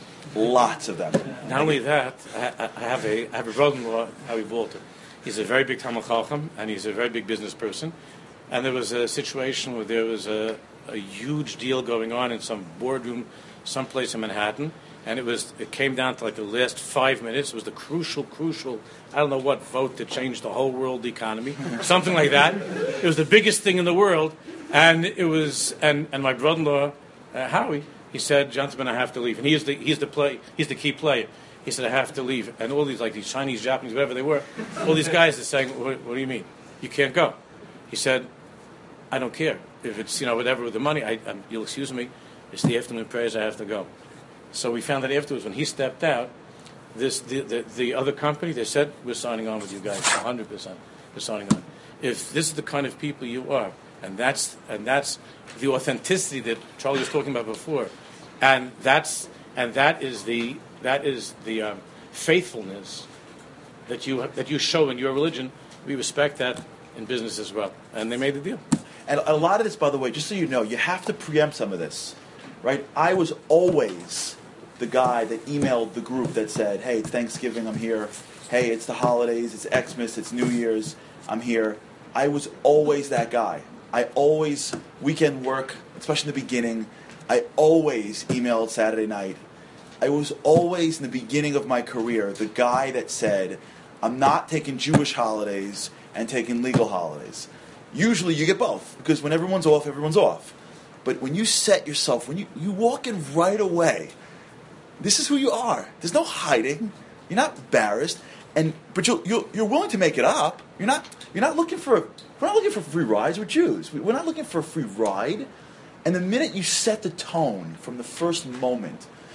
Lots of them. Not only that, I, I have a I have a brother-in-law, Howie Walter. He's a very big Talmid Chacham, and he's a very big business person. And there was a situation where there was a, a huge deal going on in some boardroom, someplace in Manhattan, and it was it came down to like the last five minutes. It was the crucial, crucial, I don't know what vote that changed the whole world economy, something like that. It was the biggest thing in the world, and it was and, and my brother-in-law, uh, Howie. He said, "Gentlemen, I have to leave." And he's the he's the play he's the key player. He said, "I have to leave." And all these like these Chinese, Japanese, whatever they were, all these guys are saying, "What, what do you mean? You can't go?" He said, "I don't care if it's you know whatever with the money. I, I'm, you'll excuse me. It's the afternoon prayers. I have to go." So we found that afterwards when he stepped out, this the the, the other company they said, "We're signing on with you guys, one hundred percent. We're signing on." If this is the kind of people you are, and that's and that's the authenticity that Charlie was talking about before. And that's and that is the that is the um, faithfulness that you that you show in your religion. We respect that in business as well, and they made the deal. And a lot of this, by the way, just so you know, you have to preempt some of this, right? I was always the guy that emailed the group that said, "Hey, it's Thanksgiving, I'm here. Hey, it's the holidays, it's Xmas, it's New Year's, I'm here." I was always that guy. I always weekend work, especially in the beginning. I always emailed Saturday night. I was always, in the beginning of my career, the guy that said, I'm not taking Jewish holidays and taking legal holidays. Usually you get both, because when everyone's off, everyone's off. But when you set yourself, when you, you walk in right away, this is who you are. There's no hiding. You're not embarrassed. And but you're, you're, you're willing to make it up. You're not, you're not looking for, we're not looking for free rides. We're Jews. We're not looking for a free ride. And the minute you set the tone from the first moment,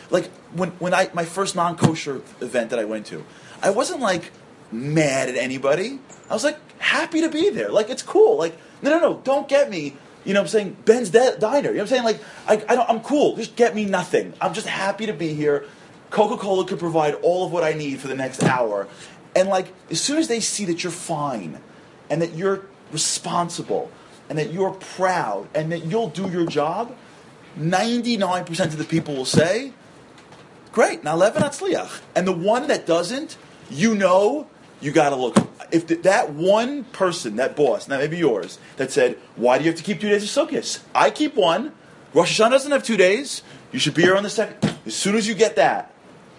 like when when I my first non-kosher event that I went to, I wasn't like mad at anybody. I was like happy to be there. Like it's cool. Like no no no, don't get me. You know what I'm saying? Ben's de- Diner. You know what I'm saying? Like I I don't I'm cool. Just get me nothing. I'm just happy to be here. Coca-Cola could provide all of what I need for the next hour. And like as soon as they see that you're fine and that you're responsible and that you're proud and that you'll do your job, ninety-nine percent of the people will say, great, now Levin Atzliach. And the one that doesn't, you know, you got to look. If th- that one person, that boss, now maybe yours, that said, why do you have to keep two days of Sukkot? I keep one. Rosh Hashanah doesn't have two days. You should be here on the second. As soon as you get that,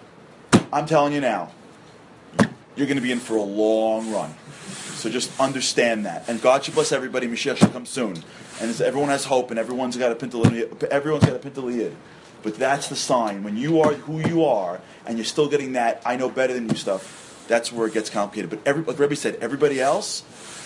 I'm telling you now, you're going to be in for a long run. So just understand that. And God should bless everybody. Mashiach should come soon. And as everyone has hope, and everyone's got a pintaliyid. Everyone's got a pintaliyid. But that's the sign. When you are who you are, and you're still getting that I know better than you stuff, that's where it gets complicated. But every, like Rebbe said, everybody else,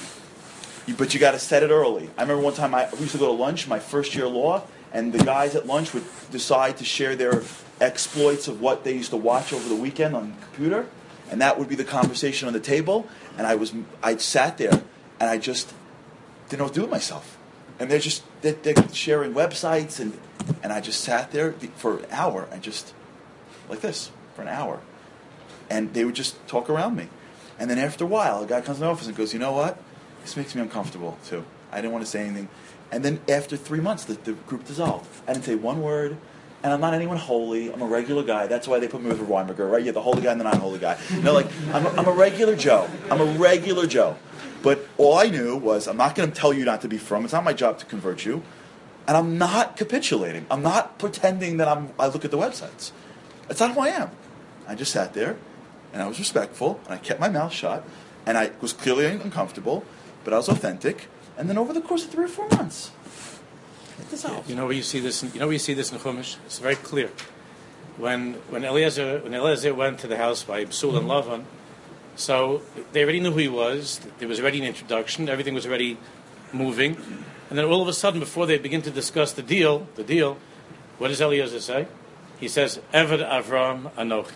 you, but you got to set it early. I remember one time I we used to go to lunch, my first year of law, and the guys at lunch would decide to share their exploits of what they used to watch over the weekend on the computer, and that would be the conversation on the table. And I was, I sat there, and I just didn't know what to do with myself. And they're just they're, they're sharing websites, and and I just sat there for an hour and just like this for an hour, and they would just talk around me. And then after a while, a guy comes in the office and goes, "You know what? This makes me uncomfortable too. I didn't want to say anything." And then after three months, the, the group dissolved. I didn't say one word. And I'm not anyone holy. I'm a regular guy. That's why they put me with Weinberger, right? You're the holy guy and the non-holy guy. No, like, I'm a, I'm a regular Joe. I'm a regular Joe. But all I knew was I'm not going to tell you not to be from. It's not my job to convert you. And I'm not capitulating. I'm not pretending that I'm. I look at the websites. That's not who I am. I just sat there, and I was respectful, and I kept my mouth shut, and I was clearly uncomfortable, but I was authentic. And then over the course of three or four months, it dissolved. You know where you see this. In, you know where you see this in Chumash. It's very clear. When when Eliezer when Eliezer went to the house by Bsul and Lavan, so they already knew who he was. There was already an introduction. Everything was already moving, and then all of a sudden, before they begin to discuss the deal, the deal, what does Eliezer say? He says, "Eved Avram Anochi."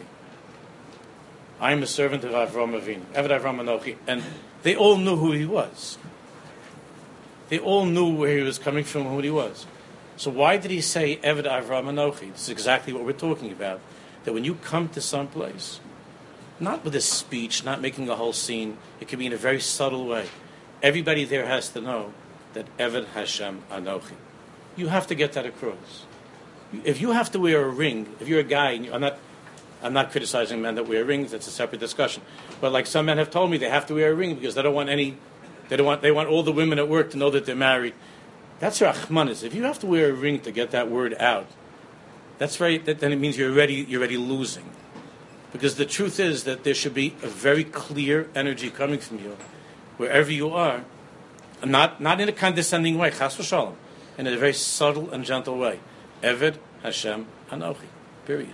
I am a servant of Avram Avinu. Eved Avram Anochi, and they all knew who he was. They all knew where he was coming from, who he was. So why did he say Eved Avram Anochi? This is exactly what we're talking about. That when you come to some place, not with a speech, not making a whole scene, it can be in a very subtle way. Everybody there has to know that Eved Hashem Anochi. You have to get that across. If you have to wear a ring, if you're a guy, and you, I'm not, I'm not criticizing men that wear rings. That's a separate discussion. But like some men have told me, they have to wear a ring because they don't want any. They don't want. They want all the women at work to know that they're married. That's rachmanis. If you have to wear a ring to get that word out, that's very. That, then it means you're already you're already losing. Because the truth is that there should be a very clear energy coming from you, wherever you are, not not in a condescending way, chas v'shalom, in a very subtle and gentle way. Eved Hashem Anochi. Period.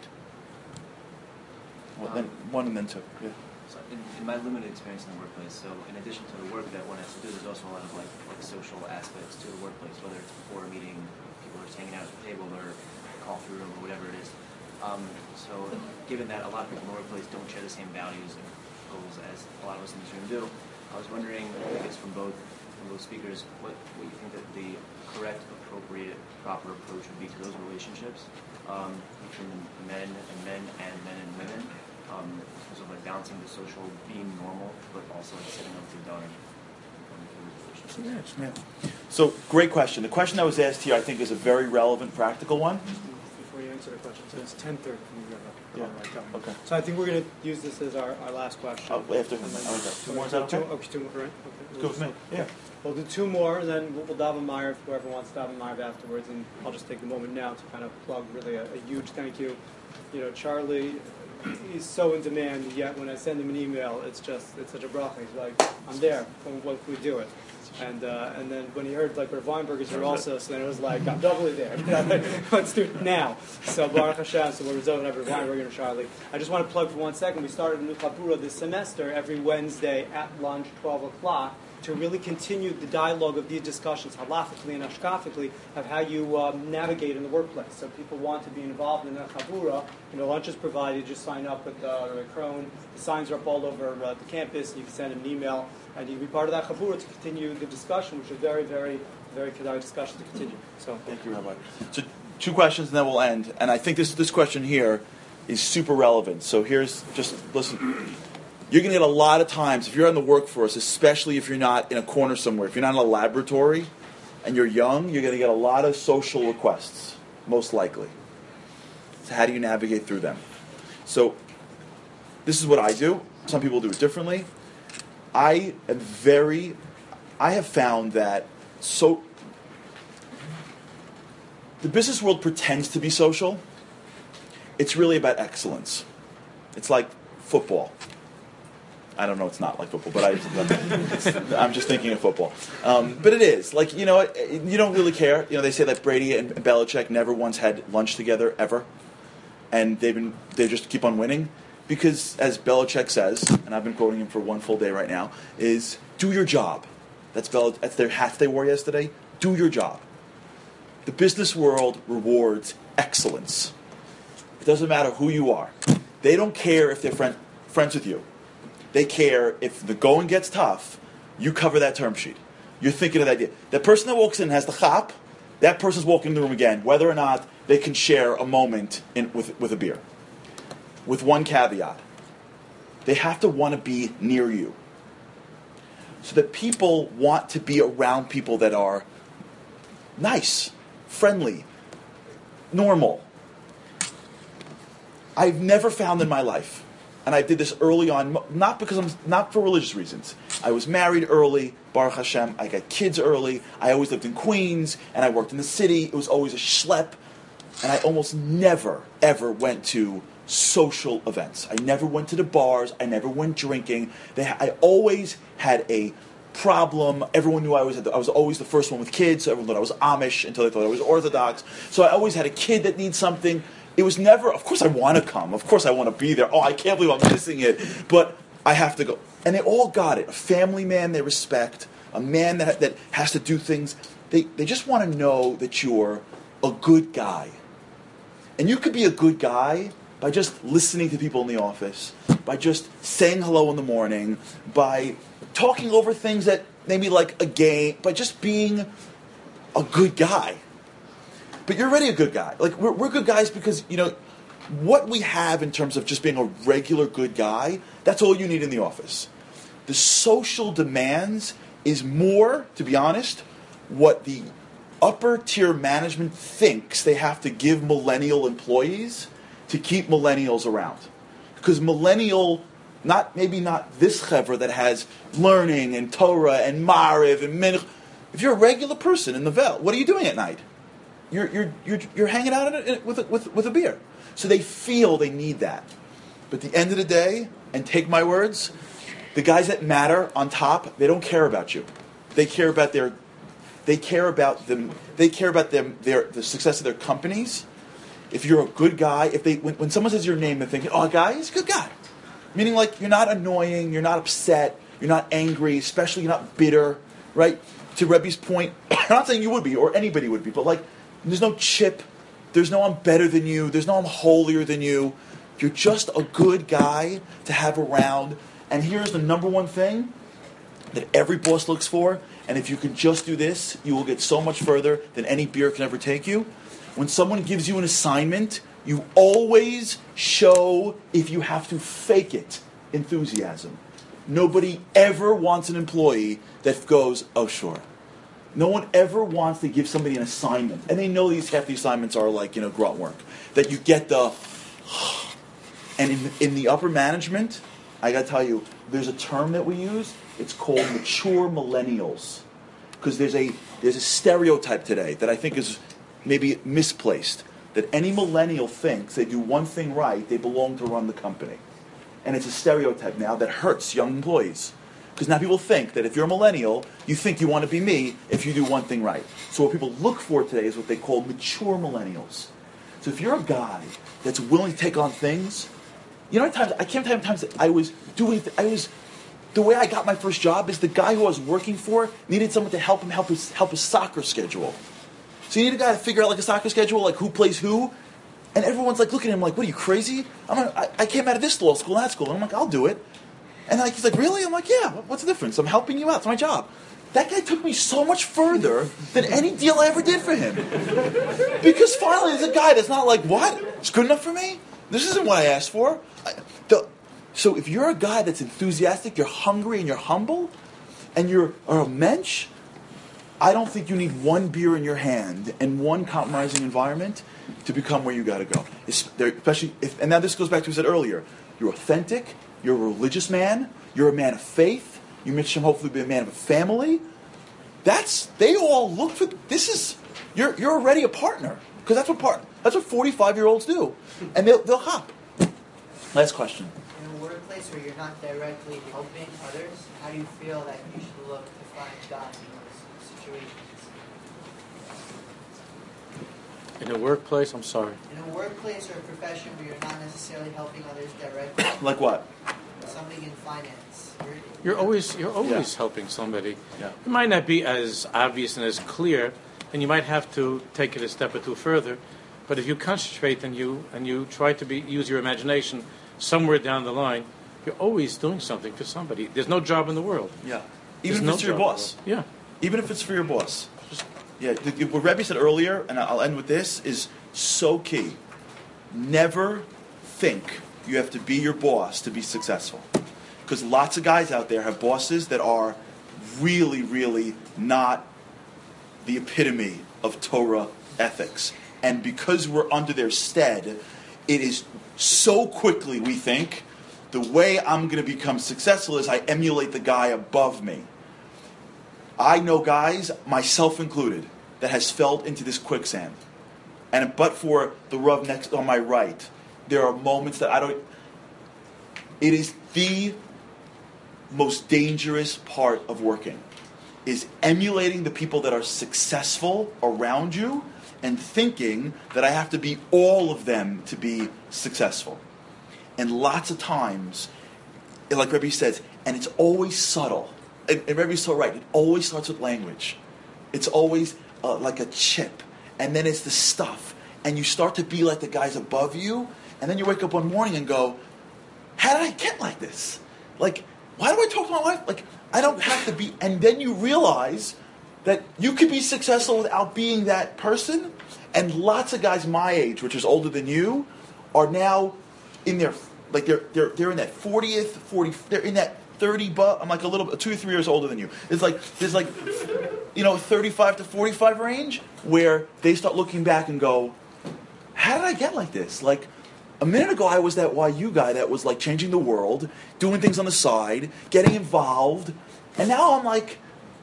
Well, then one and then two. Yeah. So in, in my limited experience in the workplace, so in addition to the work that one has to do, there's also a lot of like like social aspects to the workplace, whether it's before a meeting, people are just hanging out at the table, or coffee room, or whatever it is. Um, so given that a lot of people in the workplace don't share the same values and goals as a lot of us in this room do, I was wondering, I guess from both from both speakers, what, what you think that the correct, appropriate, proper approach would be to those relationships um, between men and men and men and women. Um, in terms of like balancing the social, being normal, but also like setting up the done. Yeah. So, great question. The question that was asked here, I think, is a very relevant, practical one. Before you answer the question, so it's ten thirty. Yeah. Okay. So I think we're going to use this as our, our last question. Oh, after him. And then- Okay. Two more, is that okay? Two, okay, two more, right? Okay. Let's go with me. Yeah. We'll do two more, and then we'll, we'll daven Meyer, whoever wants to daven Meyer afterwards, and I'll just take the moment now to kind of plug really a, a huge thank you. You know, Charlie, he's so in demand, yet when I send him an email, it's just, it's such a bracha. He's like, I'm there, when, when can we do it? And uh, and then when he heard, like, Rav Weinberger's here also, so then it was like, I'm doubly there. You know, like, let's do it now. So Baruch Hashem, so we're resolving Rav Weinberger and Charlie. I just want to plug for one second, we started a new Chabura this semester every Wednesday at lunch, twelve o'clock. to really continue the dialogue of these discussions, halakhically and ashkafically, of how you um, navigate in the workplace. So people want to be involved in a chavura. You know, lunch is provided. Just sign up with uh, Rabbi Krohn. The signs are up all over uh, the campus. You can send him an email, and you can be part of that chavura to continue the discussion, which is very, very, very kedai discussion to continue. So thank you, Rabbi. So two questions, and then we'll end. And I think this this question here is super relevant. So here's just listen. You're going to get a lot of times, if you're in the workforce, especially if you're not in a corner somewhere, if you're not in a laboratory and you're young, you're going to get a lot of social requests, most likely. So how do you navigate through them? So this is what I do. Some people do it differently. I am very, I have found that so the business world pretends to be social. It's really about excellence. It's like football. I don't know, it's not like football, but I, I'm just thinking of football. Um, but it is. Like, you know, you don't really care. You know, they say that Brady and Belichick never once had lunch together, ever. And they've been, they just keep on winning. Because, as Belichick says, and I've been quoting him for one full day right now, is do your job. That's, Bel- that's their hat they wore yesterday. Do your job. The business world rewards excellence. It doesn't matter who you are. They don't care if they're friend, friends with you. They care if the going gets tough, you cover that term sheet. You're thinking of that idea. That person that walks in and has the chap, that person's walking in the room again, whether or not they can share a moment in, with, with a beer. With one caveat. They have to want to be near you. So that people want to be around people that are nice, friendly, normal. I've never found in my life, and I did this early on, not because I'm not for religious reasons. I was married early, Baruch Hashem. I got kids early. I always lived in Queens, and I worked in the city. It was always a schlep, and I almost never, ever went to social events. I never went to the bars. I never went drinking. They, I always had a problem. Everyone knew I was. I was always the first one with kids. So everyone thought I was Amish until they thought I was Orthodox. So I always had a kid that needs something. It was never, of course I want to come. Of course I want to be there. Oh, I can't believe I'm missing it. But I have to go. And they all got it. A family man they respect. A man that that has to do things. They, they just want to know that you're a good guy. And you could be a good guy by just listening to people in the office. By just saying hello in the morning. By talking over things that maybe like a game. By just being a good guy. But you're already a good guy. Like, we're, we're good guys because, you know, what we have in terms of just being a regular good guy, that's all you need in the office. The social demands is more, to be honest, what the upper tier management thinks they have to give millennial employees to keep millennials around. Because millennial, not maybe not this chevra that has learning and Torah and Mariv and Minch. If you're a regular person in the Vel, what are you doing at night? You're you're you're you're hanging out in it with a, with with a beer, so they feel they need that. But at the end of the day, and take my words, the guys that matter on top, they don't care about you. They care about their, they care about them. They care about them their the success of their companies. If you're a good guy, if they when, when someone says your name, they're thinking, oh, a guy, he's a good guy. Meaning, like, you're not annoying, you're not upset, you're not angry, especially you're not bitter, right? To Rebbe's point, I'm not saying you would be or anybody would be, but like. There's no chip. There's no I'm better than you. There's no I'm holier than you. You're just a good guy to have around. And here's the number one thing that every boss looks for. And if you can just do this, you will get so much further than any beer can ever take you. When someone gives you an assignment, you always show, if you have to fake it, enthusiasm. Nobody ever wants an employee that goes, oh, sure. No one ever wants to give somebody an assignment. And they know these half the assignments are like, you know, grunt work. That you get the... And in, in the upper management, I got to tell you, there's a term that we use. It's called mature millennials. Because there's a there's a stereotype today that I think is maybe misplaced. That any millennial thinks they do one thing right, they belong to run the company. And it's a stereotype now that hurts young employees. Because now people think that if you're a millennial, you think you want to be me if you do one thing right. So what people look for today is what they call mature millennials. So if you're a guy that's willing to take on things, you know, at times I can't tell you times that I was doing, th- I was the way I got my first job is the guy who I was working for needed someone to help him help his help his soccer schedule. So you need a guy to figure out like a soccer schedule, like who plays who. And everyone's like looking at him like, what are you, crazy? I'm a, I, I came out of this law school and that school. And I'm like, I'll do it. And like he's like, really? I'm like, yeah, what's the difference? I'm helping you out. It's my job. That guy took me so much further than any deal I ever did for him. Because finally there's a guy that's not like, what? It's good enough for me? This isn't what I asked for. I, the, so if you're a guy that's enthusiastic, you're hungry and you're humble, and you're a mensch, I don't think you need one beer in your hand and one compromising environment to become where you got to go. Especially if, and now this goes back to what I said earlier. You're authentic. You're a religious man. You're a man of faith. You mentioned hopefully be a man of a family. That's they all look for. This is you're you're already a partner because that's what part that's what forty-five year olds do, and they'll they'll hop. Last question. In a workplace where you're not directly helping others, how do you feel that you should look to find God in those situations? In a workplace, I'm sorry. In a workplace or a profession where you're not necessarily helping others directly, Like what? something in finance. You're, You're always you're always Yeah. helping somebody. Yeah. It might not be as obvious and as clear, and you might have to take it a step or two further. But if you concentrate and you and you try to be use your imagination somewhere down the line, you're always doing something for somebody. There's no job in the world. Yeah. There's Even if no it's your job in the boss. world. Yeah. Even if it's for your boss. Yeah, the, the- what Rebbe said earlier, and I'll end with this, is so key. Never think you have to be your boss to be successful. Because lots of guys out there have bosses that are really, really not the epitome of Torah ethics. And because we're under their stead, it is so quickly we think, the way I'm going to become successful is I emulate the guy above me. I know guys, myself included, that has fell into this quicksand. And but for the Rav next on my right, there are moments that I don't... It is the most dangerous part of working, is emulating the people that are successful around you and thinking that I have to be all of them to be successful. And lots of times, like Rebbe says, and it's always subtle. And, and Rebbe's so right. It always starts with language. It's always uh, like a chip. And then it's the stuff. And you start to be like the guys above you. And then you wake up one morning and go, how did I get like this? Like, why do I talk to my wife? Like, I don't have to be. And then you realize that you could be successful without being that person. And lots of guys my age, which is older than you, are now in their, like they're they're they're in that fortieth, forty, they're in that thirty, but I'm like a little, two or three years older than you. It's like, there's like, you know, thirty-five to forty-five range where they start looking back and go, how did I get like this? Like, a minute ago I was that Y U guy that was like changing the world, doing things on the side, getting involved, and now I'm like,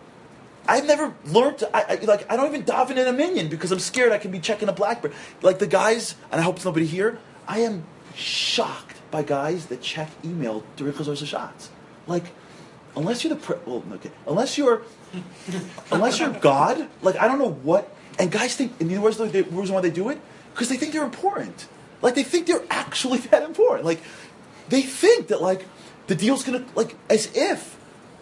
I've never learned to, I, I, like, I don't even daven in a minion because I'm scared I can be checking a BlackBerry. Like the guys, and I hope it's nobody here, I am shocked by guys that check email during Chazos shots. Like, unless you're the, pre- well, okay, unless you're, unless you're God, like, I don't know what, and guys think, and you know what's the the reason why they do it? Because they think they're important. Like, they think they're actually that important. Like, they think that, like, the deal's gonna, like, as if,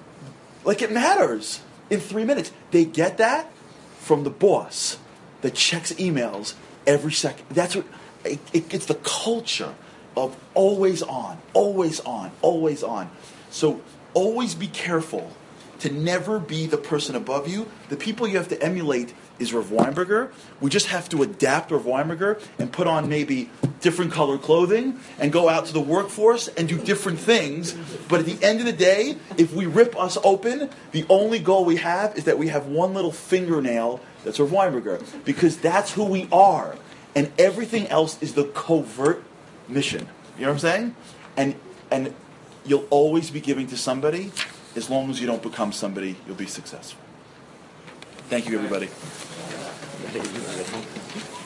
like, it matters in three minutes. They get that from the boss that checks emails every second. That's what, it, it, it's the culture of always on, always on, always on. So always be careful to never be the person above you. The people you have to emulate is Rav Weinberger. We just have to adapt Rav Weinberger and put on maybe different colored clothing and go out to the workforce and do different things. But at the end of the day, if we rip us open, the only goal we have is that we have one little fingernail that's Rav Weinberger, because that's who we are. And everything else is the covert mission. You know what I'm saying? And and you'll always be giving to somebody. As long as you don't become somebody, you'll be successful. Thank you, everybody.